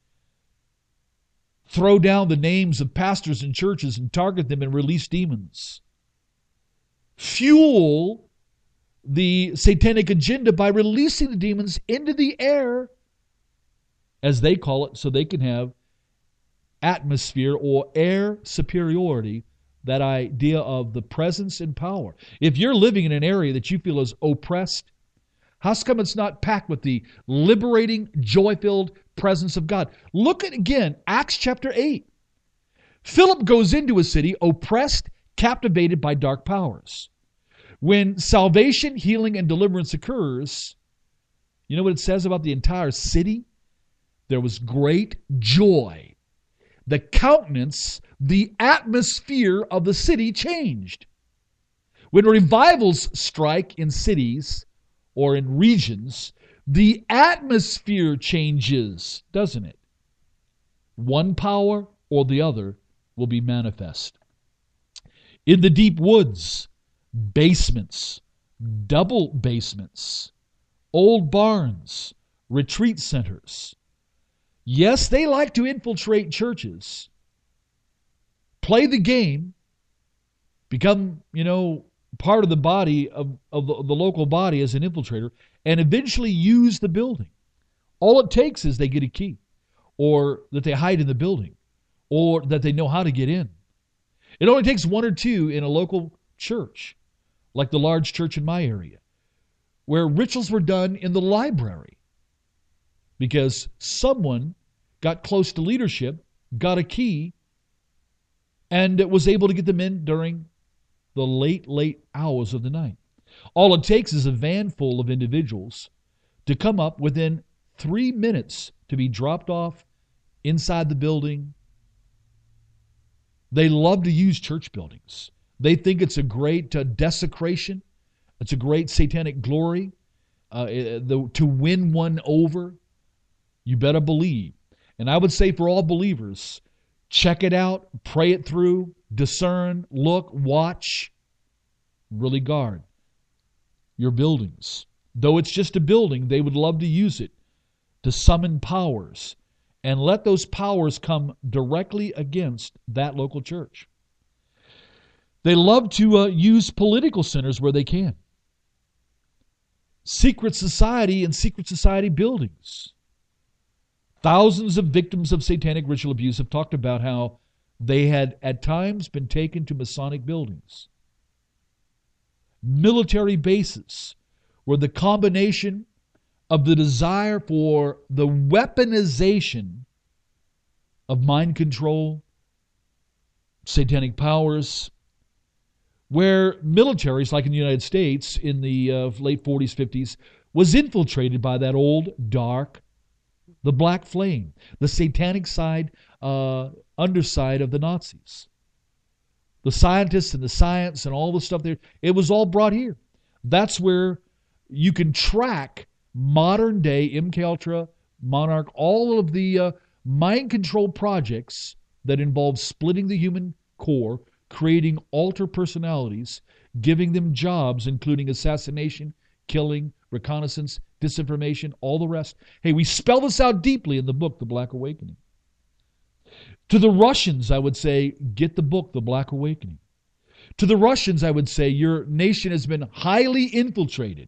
throw down the names of pastors and churches and target them and release demons. Fuel the satanic agenda by releasing the demons into the air, as they call it, so they can have atmosphere or air superiority, that idea of the presence and power. If you're living in an area that you feel is oppressed, how come it's not packed with the liberating, joy-filled presence of God? Look at, again, Acts chapter 8. Philip goes into a city oppressed, captivated by dark powers. When salvation, healing, and deliverance occurs, you know what it says about the entire city? There was great joy. The countenance, the atmosphere of the city changed. When revivals strike in cities or in regions, the atmosphere changes, doesn't it? One power or the other will be manifest. In the deep woods, basements, double basements, old barns, retreat centers. Yes, they like to infiltrate churches, play the game, become, part of the body of the local body as an infiltrator, and eventually use the building. All it takes is they get a key, or that they hide in the building, or that they know how to get in. It only takes one or two in a local church, like the large church in my area, where rituals were done in the library because someone got close to leadership, got a key, and was able to get them in during the late hours of the night. All it takes is a van full of individuals to come up within 3 minutes to be dropped off inside the building. They love to use church buildings. They think it's a great desecration. It's a great satanic glory to win one over. You better believe. And I would say for all believers, check it out, pray it through, discern, look, watch, really guard your buildings. Though it's just a building, they would love to use it to summon powers and let those powers come directly against that local church. They love to use political centers where they can. Secret society and secret society buildings. Thousands of victims of satanic ritual abuse have talked about how they had at times been taken to Masonic buildings. Military bases where the combination of the desire for the weaponization of mind control, satanic powers, where militaries, like in the United States in the late 40s, 50s, was infiltrated by that old, dark, the black flame, the satanic side, underside of the Nazis. The scientists and the science and all the stuff there, it was all brought here. That's where you can track modern day MKUltra, Monarch, all of the mind control projects that involve splitting the human core, creating alter personalities, giving them jobs, including assassination, killing, reconnaissance, disinformation, all the rest. Hey, we spell this out deeply in the book, The Black Awakening. To the Russians, I would say, get the book, The Black Awakening. To the Russians, I would say, your nation has been highly infiltrated.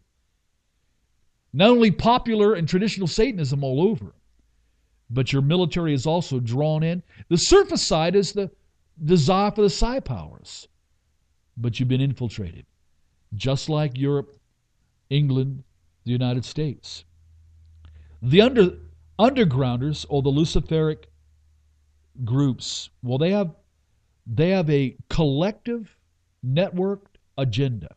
Not only popular and traditional Satanism all over, but your military is also drawn in. The surface side is the desire for the psi powers, but you've been infiltrated, just like Europe, England, the United States. The undergrounders, or the Luciferic groups, well, they have a collective, networked agenda.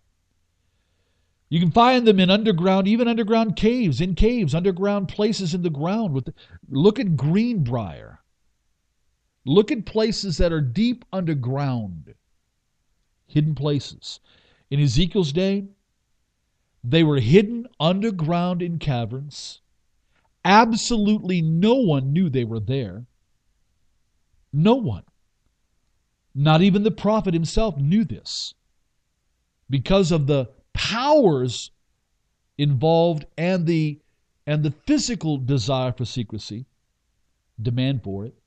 You can find them in underground, even underground caves, underground places in the ground. Look at Greenbrier. Look at places that are deep underground, hidden places. In Ezekiel's day, they were hidden underground in caverns. Absolutely no one knew they were there. No one. Not even the prophet himself knew this. Because of the powers involved and the physical desire for secrecy, demand for it,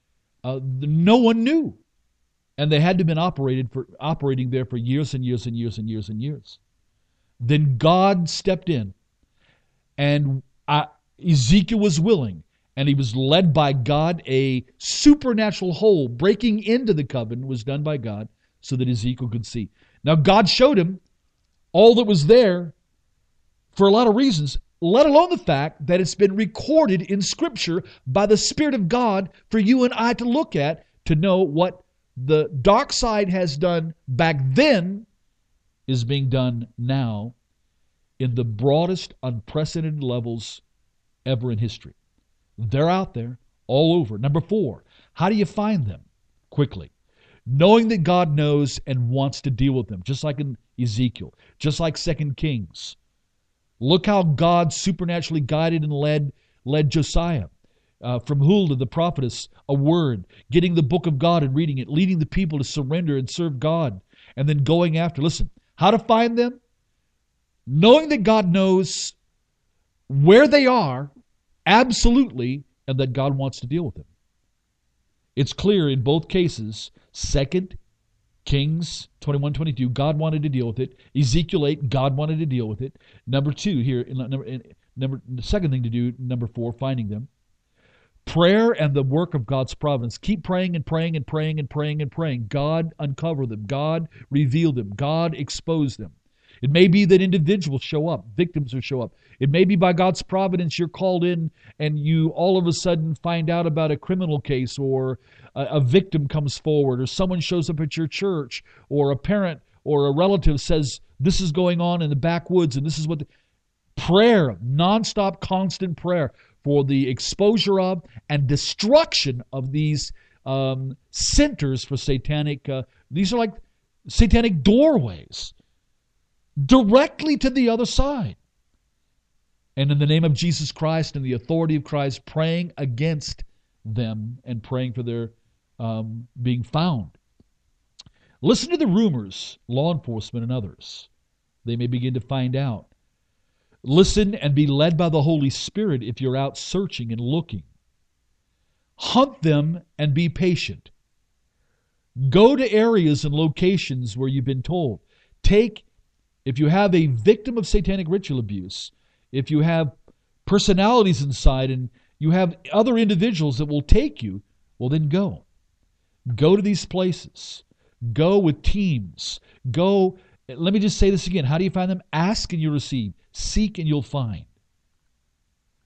no one knew. And they had to have been operating there for years and years and years and years and years. Then God stepped in, and Ezekiel was willing, and he was led by God. A supernatural hole breaking into the covenant was done by God so that Ezekiel could see. Now, God showed him all that was there for a lot of reasons, let alone the fact that it's been recorded in Scripture by the Spirit of God for you and I to look at, to know what the dark side has done back then is being done now in the broadest, unprecedented levels ever in history. They're out there all over. Number 4, how do you find them? Quickly. Knowing that God knows and wants to deal with them, just like in Ezekiel, just like 2 Kings. Look how God supernaturally guided and led Josiah from Huldah the prophetess, a word, getting the book of God and reading it, leading the people to surrender and serve God, and then going after. Listen, how to find them? Knowing that God knows where they are, absolutely, and that God wants to deal with them. It's clear in both cases. 2 Kings 21-22, God wanted to deal with it. Ezekiel 8, God wanted to deal with it. Number 2 here, the second thing to do, number 4, finding them. Prayer and the work of God's providence. Keep praying and praying and praying and praying and praying. God uncover them. God reveal them. God expose them. It may be that individuals show up, victims will show up. It may be by God's providence you're called in and you all of a sudden find out about a criminal case, or a victim comes forward, or someone shows up at your church, or a parent or a relative says, this is going on in the backwoods and this is what... Prayer, nonstop, constant prayer for the exposure of and destruction of these centers for satanic... these are like satanic doorways directly to the other side. And in the name of Jesus Christ and the authority of Christ, praying against them and praying for their being found. Listen to the rumors, law enforcement and others. They may begin to find out. Listen and be led by the Holy Spirit if you're out searching and looking. Hunt them and be patient. Go to areas and locations where you've been told. If you have a victim of satanic ritual abuse, if you have personalities inside and you have other individuals that will take you, well then go. Go to these places. Go with teams. Let me just say this again. How do you find them? Ask and you'll receive. Seek and you'll find.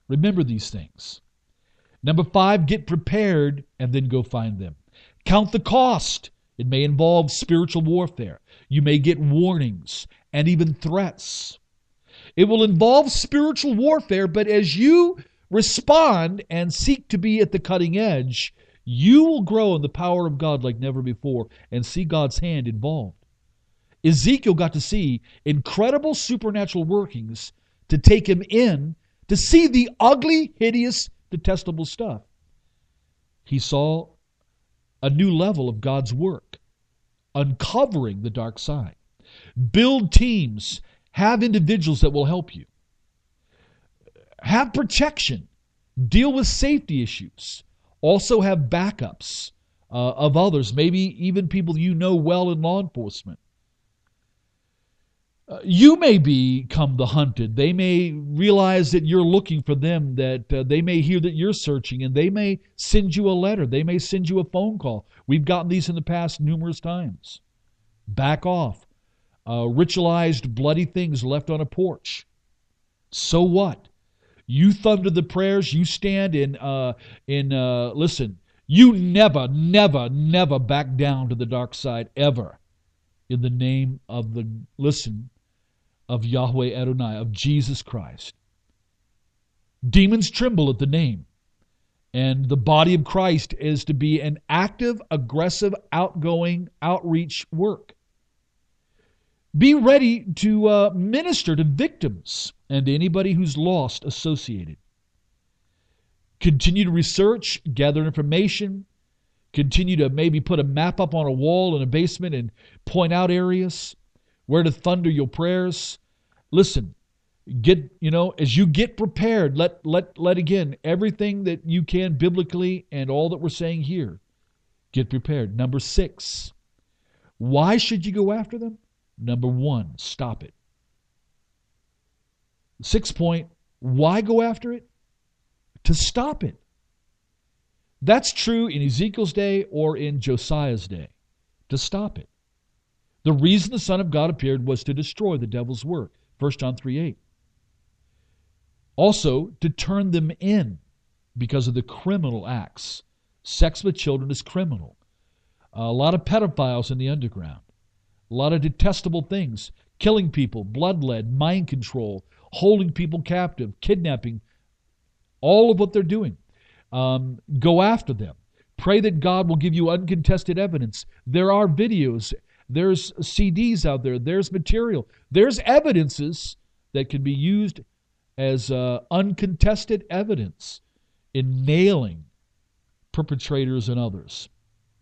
Remember these things. Number 5, get prepared and then go find them. Count the cost. It may involve spiritual warfare. You may get warnings and even threats. It will involve spiritual warfare, but as you respond and seek to be at the cutting edge, you will grow in the power of God like never before and see God's hand involved. Ezekiel got to see incredible supernatural workings to take him in to see the ugly, hideous, detestable stuff. He saw a new level of God's work, uncovering the dark side. Build teams. Have individuals that will help you. Have protection. Deal with safety issues. Also have backups of others, maybe even people you know well in law enforcement. You may become the hunted. They may realize that you're looking for them, that they may hear that you're searching, and they may send you a letter. They may send you a phone call. We've gotten these in the past numerous times. Back off. Ritualized bloody things left on a porch. So what? You thunder the prayers. You stand listen, you never back down to the dark side ever. In the name of of Yahweh Adonai, of Jesus Christ. Demons tremble at the name. And the body of Christ is to be an active, aggressive, outgoing, outreach work. Be ready to minister to victims and to anybody who's lost associated. Continue to research, gather information. Continue to maybe put a map up on a wall in a basement and point out areas where to thunder your prayers. Listen, as you get prepared, let again everything that you can biblically and all that we're saying here, get prepared. Number 6, why should you go after them? Number 1, stop it. 6th point, why go after it? To stop it. That's true in Ezekiel's day or in Josiah's day. To stop it. The reason the Son of God appeared was to destroy the devil's work. 1 John 3:8. Also, to turn them in because of the criminal acts. Sex with children is criminal. A lot of pedophiles in the underground. A lot of detestable things. Killing people, bloodletting, mind control, holding people captive, kidnapping. All of what they're doing. Go after them. Pray that God will give you uncontested evidence. There are videos. There's CDs out there. There's material. There's evidences that can be used as uncontested evidence in nailing perpetrators and others.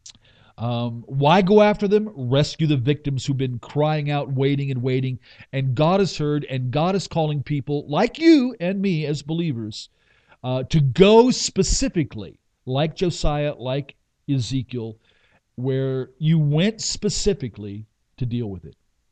Why go after them? Rescue the victims who've been crying out, waiting and waiting. And God has heard, and God is calling people like you and me as believers to go specifically, like Josiah, like Ezekiel, where you went specifically to deal with it.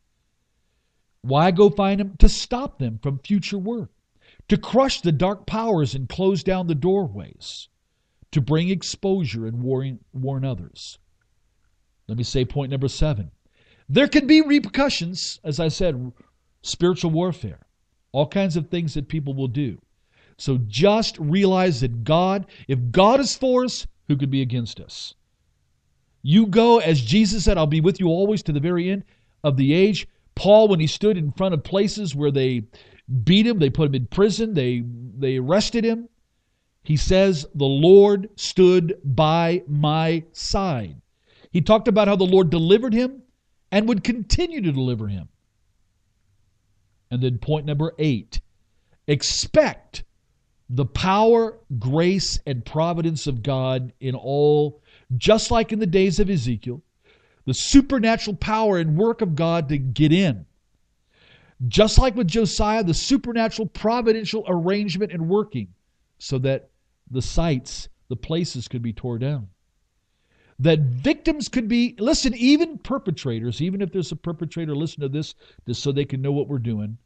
Why go find them? To stop them from future work. To crush the dark powers and close down the doorways. To bring exposure and warn others. Let me say point number 7. There can be repercussions, as I said, spiritual warfare. All kinds of things that people will do. So just realize that if God is for us, who could be against us? You go, as Jesus said, I'll be with you always to the very end of the age. Paul, when he stood in front of places where they beat him, they put him in prison, they arrested him, he says, the Lord stood by my side. He talked about how the Lord delivered him and would continue to deliver him. And then point number 8, expect the power, grace, and providence of God in all, just like in the days of Ezekiel, the supernatural power and work of God to get in. Just like with Josiah, the supernatural providential arrangement and working so that the sites, the places could be torn down. That victims could be, listen, even perpetrators, even if there's a perpetrator, listen to this just so they can know what we're doing.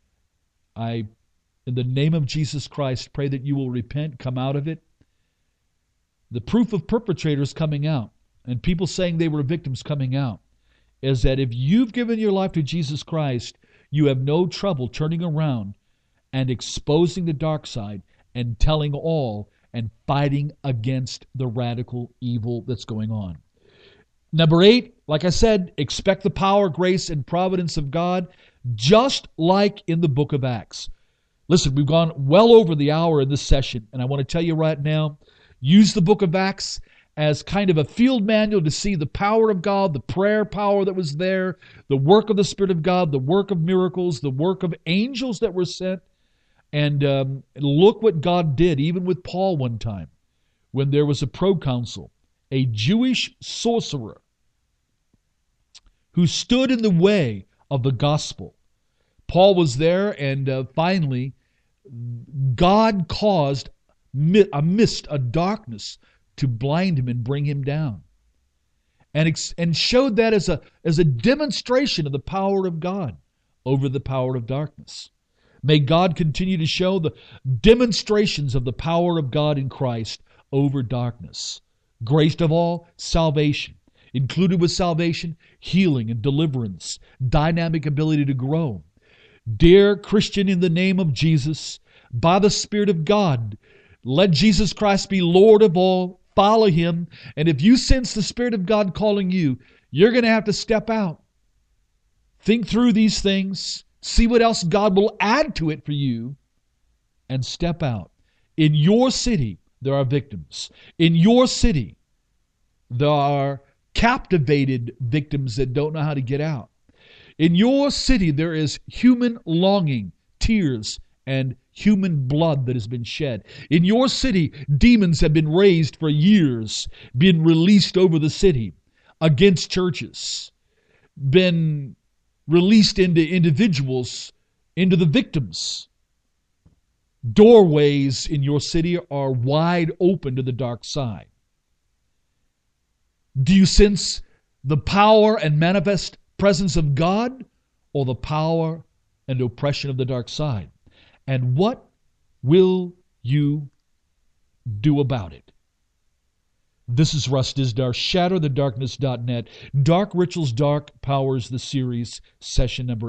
I, in the name of Jesus Christ, pray that you will repent, come out of it. The proof of perpetrators coming out and people saying they were victims coming out is that if you've given your life to Jesus Christ, you have no trouble turning around and exposing the dark side and telling all and fighting against the radical evil that's going on. Number 8, like I said, expect the power, grace, and providence of God, just like in the book of Acts. Listen, we've gone well over the hour in this session, and I want to tell you right now, use the book of Acts as kind of a field manual to see the power of God, the prayer power that was there, the work of the Spirit of God, the work of miracles, the work of angels that were sent. And look what God did, even with Paul one time, when there was a proconsul, a Jewish sorcerer, who stood in the way of the gospel. Paul was there, and finally, God caused a mist, a darkness, to blind him and bring him down. And showed that as a demonstration of the power of God over the power of darkness. May God continue to show the demonstrations of the power of God in Christ over darkness. Graced of all, salvation. Included with salvation, healing and deliverance, dynamic ability to grow. Dear Christian, in the name of Jesus, by the Spirit of God, let Jesus Christ be Lord of all. Follow Him. And if you sense the Spirit of God calling you, you're going to have to step out. Think through these things. See what else God will add to it for you. And step out. In your city, there are victims. In your city, there are captivated victims that don't know how to get out. In your city, there is human longing, tears, and human blood that has been shed. In your city, demons have been raised for years, been released over the city against churches, been released into individuals, into the victims. Doorways in your city are wide open to the dark side. Do you sense the power and manifest presence of God, or the power and oppression of the dark side? And what will you do about it? This is Russ Dizdar, ShatterTheDarkness.net. Dark Rituals, Dark Powers, the series, session number